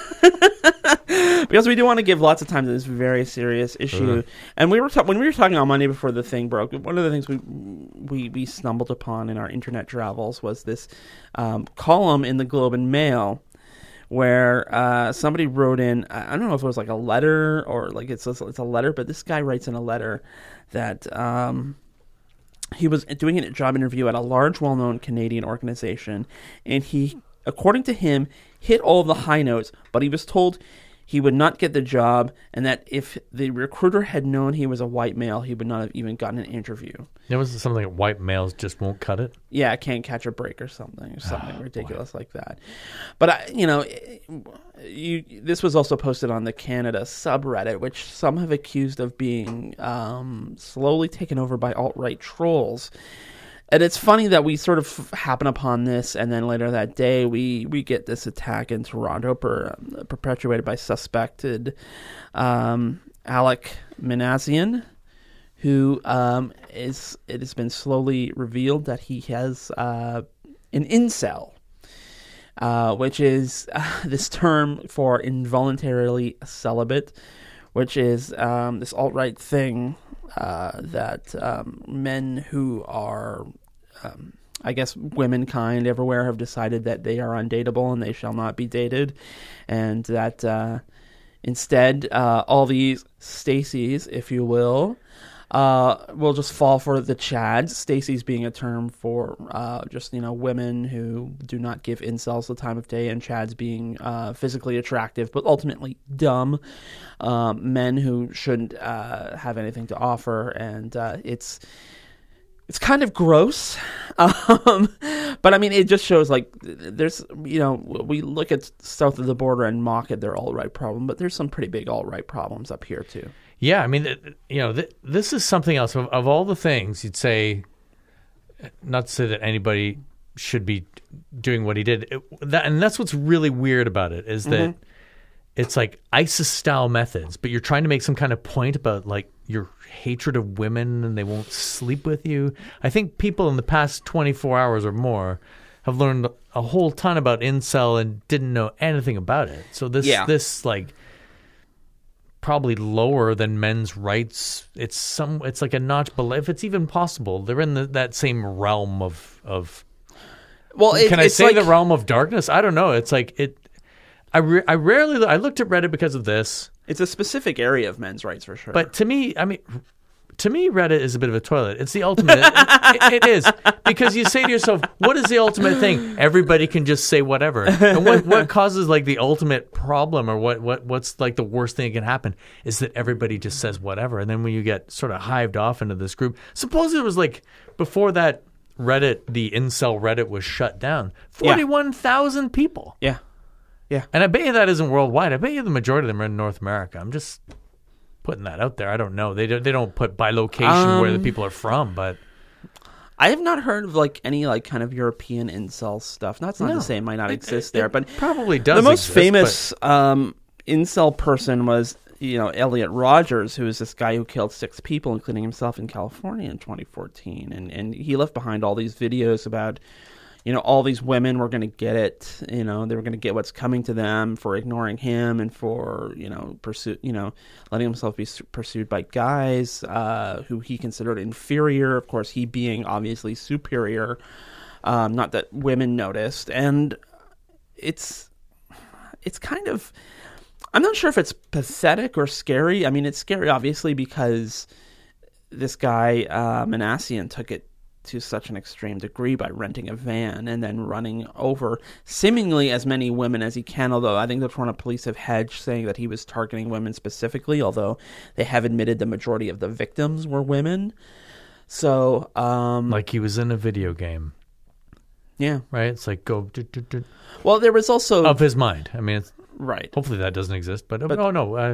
because we do want to give lots of time to this very serious issue. Ugh. And we were ta- when we were talking on Monday before the thing broke, one of the things we we, we stumbled upon in our internet travels was this um, column in the Globe and Mail where uh, somebody wrote in, I I don't know if it was like a letter or like it's a, it's a letter, but this guy writes in a letter that um, he was doing a job interview at a large, well-known Canadian organization, and he, according to him, hit all of the high notes, but he was told he would not get the job, and that if the recruiter had known he was a white male, he would not have even gotten an interview. There was something like white males just won't cut it. Yeah, can't catch a break or something, or something Oh, ridiculous like that. But I, you know, you this was also posted on the Canada subreddit, which some have accused of being um, slowly taken over by alt-right trolls. And it's funny that we sort of happen upon this, and then later that day we, we get this attack in Toronto per, uh, perpetuated by suspected um, Alec Minassian, who um, is it has been slowly revealed that he has uh, an incel, uh, which is uh, this term for involuntarily celibate, which is um, this alt-right thing uh, that um, men who are, um, I guess, womankind everywhere have decided that they are undateable and they shall not be dated, and that uh, instead uh, all these Stacys, if you will, uh, will just fall for the Chads. Stacys being a term for uh, just, you know, women who do not give incels the time of day, and Chads being uh, physically attractive but ultimately dumb um, men who shouldn't uh, have anything to offer. And uh, it's it's kind of gross, um, but I mean, it just shows like there's, you know, we look at south of the border and mock at their alt-right problem, but there's some pretty big alt-right problems up here too. Yeah, I mean, th- you know, th- this is something else. Of, of all the things you'd say, not to say that anybody should be doing what he did, it, that, and that's what's really weird about it is that Mm-hmm. it's like ISIS-style methods, but you're trying to make some kind of point about like your hatred of women and they won't sleep with you. I think people in the past twenty-four hours or more have learned a whole ton about incel and didn't know anything about it. So this, Yeah. this like. Probably lower than men's rights. It's some. It's like a notch below, if it's even possible. They're in the, that same realm of of. Well, it, Can I it's say like, the realm of darkness? I don't know. It's like it. I re, I rarely. I looked at Reddit because of this, it's a specific area of men's rights for sure. but to me, I mean, to me, Reddit is a bit of a toilet. It's the ultimate. it, it is. Because you say to yourself, what is the ultimate thing? Everybody can just say whatever. And what, what causes like the ultimate problem, or what, what what's like the worst thing that can happen is that everybody just says whatever. And then when you get sort of hived off into this group, suppose it was like before that Reddit, the incel Reddit was shut down, forty-one thousand people. Yeah. Yeah. And I bet you that isn't worldwide. I bet you the majority of them are in North America. I'm just putting that out there. I don't know. They don't, they don't put by location um, where the people are from, but I have not heard of like any like kind of European incel stuff. That's not no, to say it might not it, exist it, there, it but probably does. The most exist, famous but... um, incel person was, you know, Elliot Rogers, who is this guy who killed six people, including himself, in California in twenty fourteen, and and he left behind all these videos about, you know, all these women were going to get it. You know, they were going to get what's coming to them for ignoring him and for, you know, pursue, you know, letting himself be pursued by guys uh, who he considered inferior. Of course, he being obviously superior. Um, not that women noticed, and it's it's kind of. I'm not sure if it's pathetic or scary. I mean, it's scary, obviously, because this guy, uh, Manassian, took it to such an extreme degree by renting a van and then running over seemingly as many women as he can, although I think the Toronto police have hedged, saying that he was targeting women specifically, although they have admitted the majority of the victims were women. So, um... like he was in a video game. Yeah. Right? It's like, go... Do, do, do. Well, there was also... Of his mind. I mean, it's... Right. Hopefully that doesn't exist, but, but oh no, uh,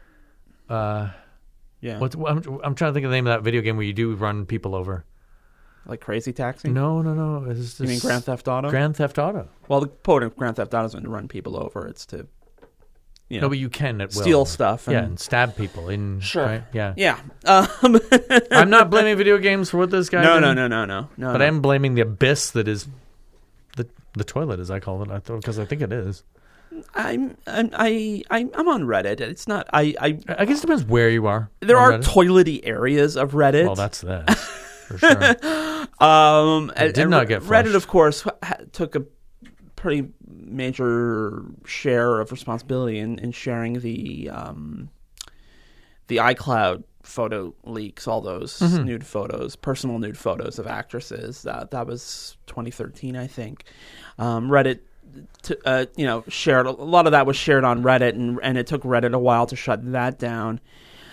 uh, yeah. What's, I'm I'm trying to think of the name of that video game where you do run people over. Like Crazy Taxi? No, no, no. It's just you mean Grand Theft Auto? Grand Theft Auto. Well, the point of Grand Theft Auto isn't to run people over; it's to, you know, no, but you can at will. Steal stuff. And, yeah, and stab people. In sure. Right? Yeah. Yeah. Um, I'm not blaming video games for what this guy. No, did, no, no, no, no, no. But no. I'm blaming the abyss that is the the toilet, as I call it. I thought because I think it is. I'm, I'm I I'm I'm on Reddit. It's not. I I, I guess it depends where you are. There are Reddit. toilety areas of Reddit. Well, that's that for sure. um, I and, did and not get flushed. Reddit, of course, ha- took a pretty major share of responsibility in, in sharing the um the iCloud photo leaks, all those mm-hmm. nude photos, personal nude photos of actresses. That that was twenty thirteen, I think. Um, Reddit. To, uh, you know, shared a lot of that was shared on Reddit, and and it took Reddit a while to shut that down.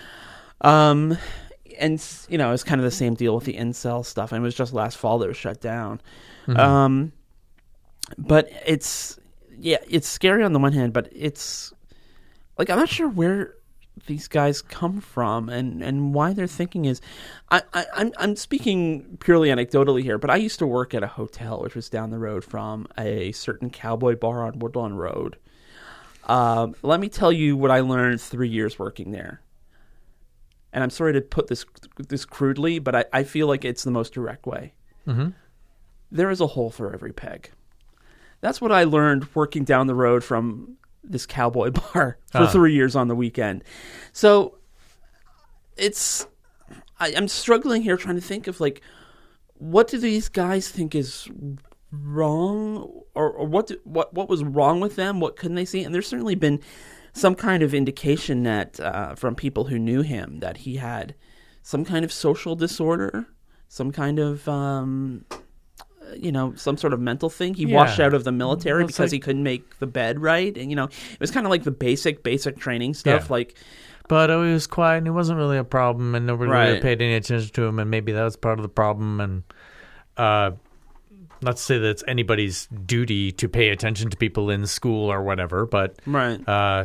Um, and you know, it's kind of the same deal with the incel stuff. And it was just last fall that it was shut down. Mm-hmm. Um, but it's yeah, it's scary on the one hand, but it's like I'm not sure where these guys come from and, and why their thinking is. I, I, I'm I'm speaking purely anecdotally here, but I used to work at a hotel which was down the road from a certain cowboy bar on Woodlawn Road. Um, let me tell you what I learned three years working there. And I'm sorry to put this this crudely, but I, I feel like it's the most direct way. Mm-hmm. There is a hole for every peg. That's what I learned working down the road from this cowboy bar for uh. three years on the weekend. So it's, I, I'm struggling here trying to think of like, what do these guys think is wrong, or, or what, do, what, what was wrong with them? What couldn't they see? And there's certainly been some kind of indication that uh, from people who knew him that he had some kind of social disorder, some kind of, um, you know, some sort of mental thing. He yeah. washed out of the military well, because like, he couldn't make the bed right. And, you know, it was kind of like the basic, basic training stuff. Yeah. Like, But he was quiet and he wasn't really a problem and nobody right. really paid any attention to him. And maybe that was part of the problem. And uh, not to say that it's anybody's duty to pay attention to people in school or whatever, but right. uh,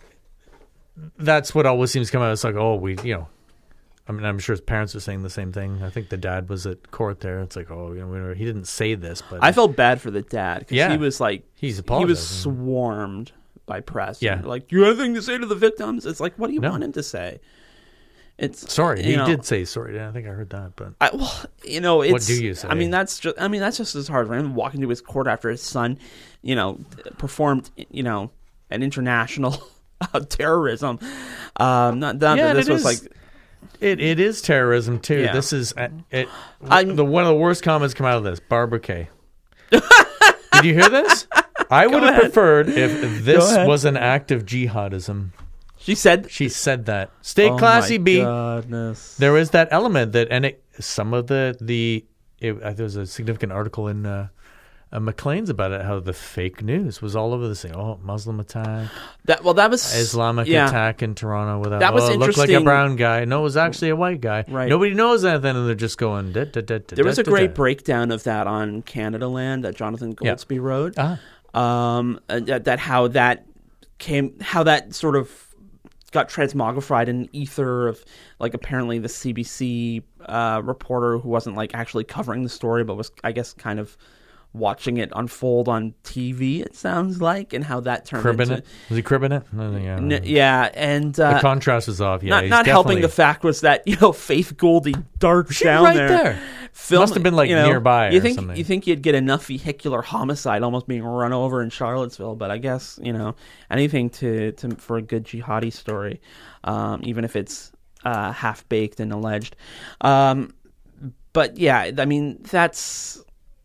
that's what always seems to come out. It's like, oh, we, you know, I mean, I'm sure his parents are saying the same thing. I think the dad was at court there. It's like, oh, you know, he didn't say this, but I felt bad for the dad because yeah. he was like, he's he was swarmed by press. Yeah, like, do you have anything to say to the victims? It's like, what do you no. want him to say? It's sorry. He know, did say sorry. I think I heard that, but I, well, you know, it's, what do you say? I mean, that's just. I mean, that's just as hard for him walking to his court after his son, you know, performed, you know, an international terrorism. Um, not, not yeah, that this was is. like. It it is terrorism too. Yeah. This is uh, it. I'm, the one of the worst comments come out of this. Barbara Kay. Did you hear this? I would have preferred if this was an act of jihadism. She said She said that. Stay oh classy, my B. Goodness. There is that element that, and it, some of the the it, uh, there was a significant article in uh, uh, Maclean's about it, how the fake news was all over the thing. Oh, Muslim attack, That well, that was Islamic yeah. attack in Toronto. Without That was oh, it looked like a interesting. brown guy. No, it was actually a white guy. Right. Nobody knows anything, and they're just going. Da, da, da, da, There was da, a great da. breakdown of that on Canada Land that Jonathan Yeah. Goldsby wrote. Ah. Um, uh, that, that how that came, how that sort of got transmogrified in ether of like apparently the C B C uh, reporter who wasn't like actually covering the story, but was I guess kind of watching it unfold on T V. It sounds like, and how that turned Cribbing into it? Was he cribbing it? No, yeah. N- yeah, and uh, The contrast was off. Yeah, not he's not helping definitely- the fact was that you know Faith Goldie darts She down right there. there. Film, Must have been, like, you know, nearby You or think something. you think you'd get enough vehicular homicide almost being run over in Charlottesville, but I guess you know anything to, to for a good jihadi story, um, even if it's uh, half baked and alleged. Um, but yeah, I mean that's.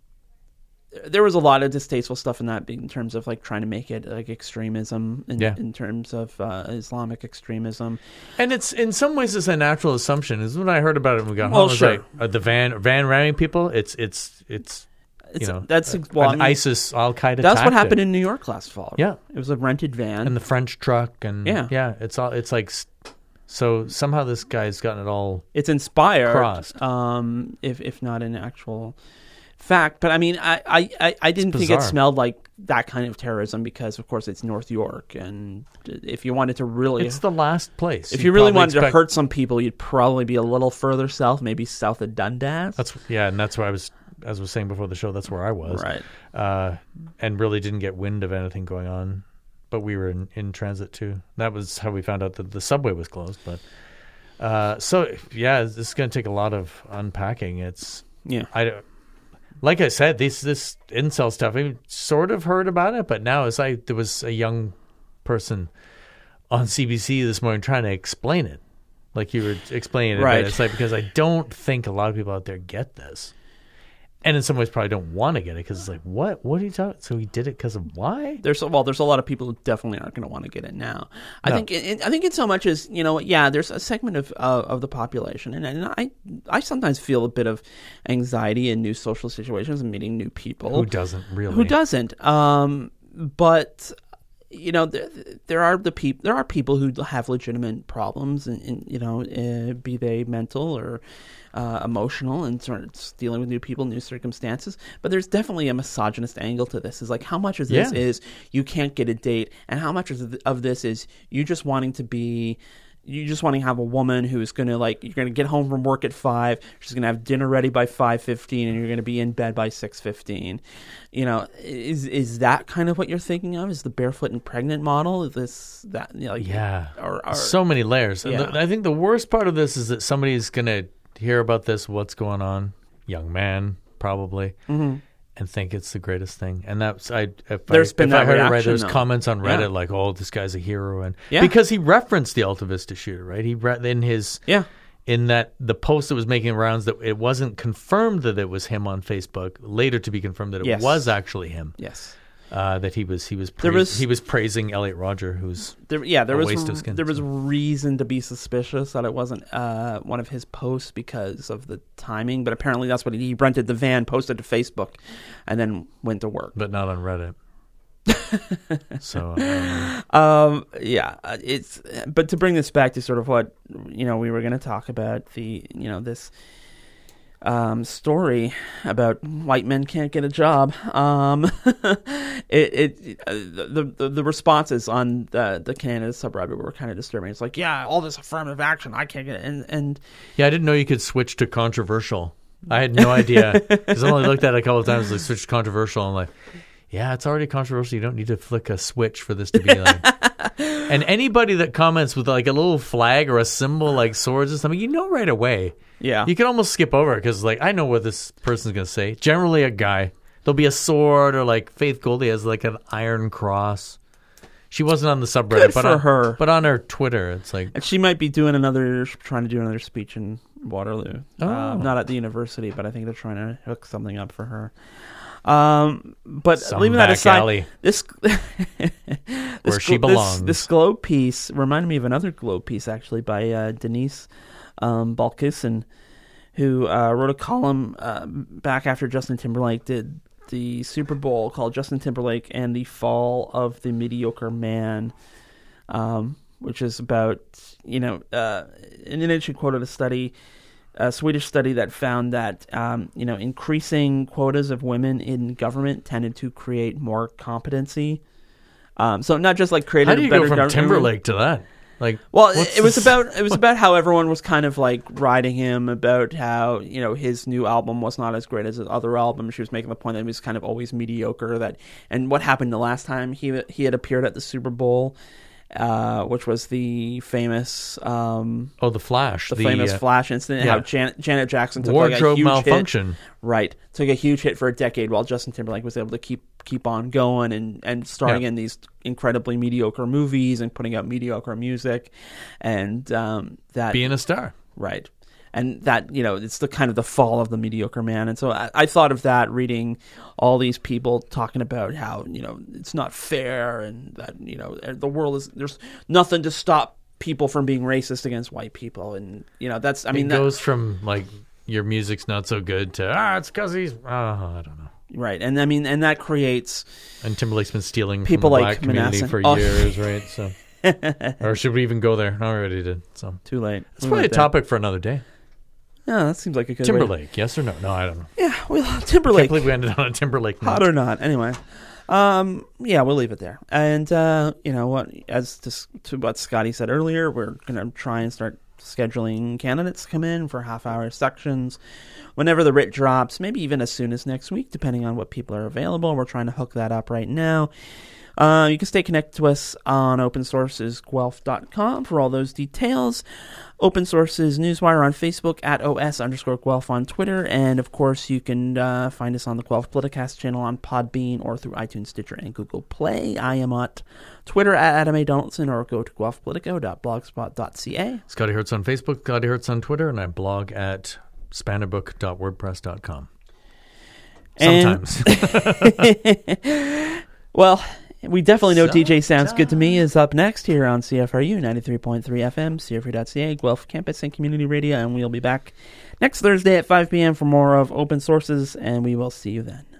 There was a lot of distasteful stuff in that in terms of like trying to make it like extremism in, Yeah. in terms of uh, Islamic extremism. And it's in some ways it's a natural assumption. Is when I heard about it when we got Well, home. It was sure. like uh, the van van ramming people. It's it's it's you It's, know that's uh, well, I an mean, ISIS Al Qaeda. that's what happened in New York last fall. Yeah. It was a rented van. and the French truck and Yeah. yeah. It's all it's like s- so somehow this guy's gotten it all. it's inspired, Crossed. um, if if not an actual fact. But I mean, I I, I, I didn't think it bizarre. smelled like that kind of terrorism because, of course, it's North York, and if you wanted to really, It's the last place. if You'd you really probably wanted to expect- hurt some people, you'd probably be a little further south, maybe south of Dundas. That's yeah, and that's where I was. As I was saying before the show, that's where I was. right. Uh, and really didn't get wind of anything going on, but we were in, in transit too. That was how we found out that the subway was closed. But uh, so yeah, this is going to take a lot of unpacking. It's Yeah. I don't- like I said, this this incel stuff. I sort of heard about it, but now it's like there was a young person on C B C this morning trying to explain it, like you were explaining it. Right. But it's like because I don't think a lot of people out there get this. And in some ways, probably don't want to get it because it's like, what? What are you talking? So he did it because of why? There's well, there's a lot of people who definitely aren't going to want to get it now. I No. think it, I think in so much as you know, yeah, there's a segment of uh, of the population, and, and I I sometimes feel a bit of anxiety in new social situations and meeting new people. Who doesn't really? Who doesn't? Um, but you know, there, there are the peop- there are people who have legitimate problems, and, and you know, uh, be they mental or uh, emotional, and sort of dealing with new people, new circumstances. But there's definitely a misogynist angle to this. Is like how much of this Yeah. is you can't get a date, and how much of th- of this is you just wanting to be. You just want to have a woman who's going to like, you're going to get home from work at five. She's going to have dinner ready by five fifteen, and you're going to be in bed by six fifteen. You know, is is that kind of what you're thinking of? Is the barefoot and pregnant model? Is this that? You know, like, Yeah. Or, or, So many layers. And Yeah. the- I think the worst part of this is that somebody's going to hear about this, what's going on, young man, probably, Mhm. and think it's the greatest thing. And that's, I, if There's I, been if I that heard it right, reaction, there's though. comments on Reddit Yeah. like, oh, this guy's a hero. And Yeah. because he referenced the Alta Vista shooter, right? He re- in his, Yeah. in that the post that was making rounds that it wasn't confirmed that it was him on Facebook, later to be confirmed that it Yes. was actually him. Yes. Uh, that he was he was, There praise- was- he was praising Elliot Rodger, who's There, yeah, there A was waste of skin, there was so. reason to be suspicious that it wasn't uh, one of his posts because of the timing. But apparently, that's what he, he rented the van, posted to Facebook, and then went to work. but not on Reddit. so um, Um, yeah, uh, it's. But to bring this back to sort of what you know, we were going to talk about the you know this um, story about white men can't get a job. Um, it, it uh, the, the the responses on the the Canada subreddit were kind of disturbing. It's like, yeah, all this affirmative action, I can't get it, and and yeah, I didn't know you could switch to controversial. I had no idea because I only looked at it a couple of times. Like switch to controversial, and like, yeah, it's already controversial. You don't need to flick a switch for this to be like. And anybody that comments with like a little flag or a symbol like swords or something, you know right away. yeah, You can almost skip over it because like I know what this person's gonna say. Generally, a guy. There'll be a sword or like Faith Goldie has like an iron cross. She wasn't on the subreddit, Good but for on, her. But on her Twitter, it's like and she might be doing another, trying to do another speech in Waterloo. Oh. Uh, not at the university, but I think they're trying to hook something up for her. Um, but Some leaving that back aside, alley. this, this Where she glo- belongs. This, this Globe piece reminded me of another Globe piece actually by uh, Denise um, Balkisson, who uh, wrote a column uh, back after Justin Timberlake did the Super Bowl called "Justin Timberlake and the Fall of the Mediocre Man," um, which is about you know, uh, and then she quoted a study. A Swedish study that found that um, you know increasing quotas of women in government tended to create more competency. Um, so not just like created How do you a better go from government. Timberlake to that? Like, Well, what's it was this- about it was about how everyone was kind of like riding him about how you know his new album was not as great as his other album. She was making the point that he was kind of always mediocre. That and what happened the last time he he had appeared at the Super Bowl. Uh, which was the famous, um, Oh, the Flash. the, famous uh, Flash incident. yeah. How Janet, Janet Jackson took like a wardrobe huge malfunction. hit, right? Took a huge hit for a decade, while Justin Timberlake was able to keep keep on going and, and starring Yeah. in these incredibly mediocre movies and putting out mediocre music, and um, that Being a star. right. And that, you know, it's the kind of the fall of the mediocre man. And so I, I thought of that reading all these people talking about how, you know, it's not fair and that, you know, the world is, there's nothing to stop people from being racist against white people. And, you know, that's, I mean, it that, goes from like your music's not so good to ah, it's because he's oh, I don't know. right. And I mean, and that creates And Timberlake's been stealing People from the like black community Manasseh. for Oh. years, right? So, or should we even go there? No, I already did. So too late. it's We probably a went there. topic for another day. Yeah, that seems like a good way. Timberlake, yes or no? No, I don't know. Yeah, well, I can't Timberlake. believe we ended on a Timberlake note. Hot or not. Anyway. Um, yeah, we'll leave it there. And, uh, you know, what, as to, to what Scotty said earlier, we're going to try and start scheduling candidates to come in for half-hour sections whenever the writ drops, maybe even as soon as next week, depending on what people are available. We're trying to hook that up right now. Uh, you can stay connected to us on open sources guelph dot com for all those details. Open Sources Newswire on Facebook, at os underscore Guelph on Twitter, and of course you can uh, find us on the Guelph Politicast channel on Podbean or through iTunes, Stitcher, and Google Play. I am at Twitter at Adam A. Donaldson, or go to guelph politico dot blogspot dot c a. Scotty Hertz on Facebook, Scotty Hertz on Twitter, and I blog at spannerbook dot wordpress dot com. And- Sometimes. Well, we definitely know D J Sounds Good to Me is up next here on C F R U ninety-three point three F M, C F R U dot C A, Guelph Campus and Community Radio, and we'll be back next Thursday at five p.m. for more of Open Sources, and we will see you then.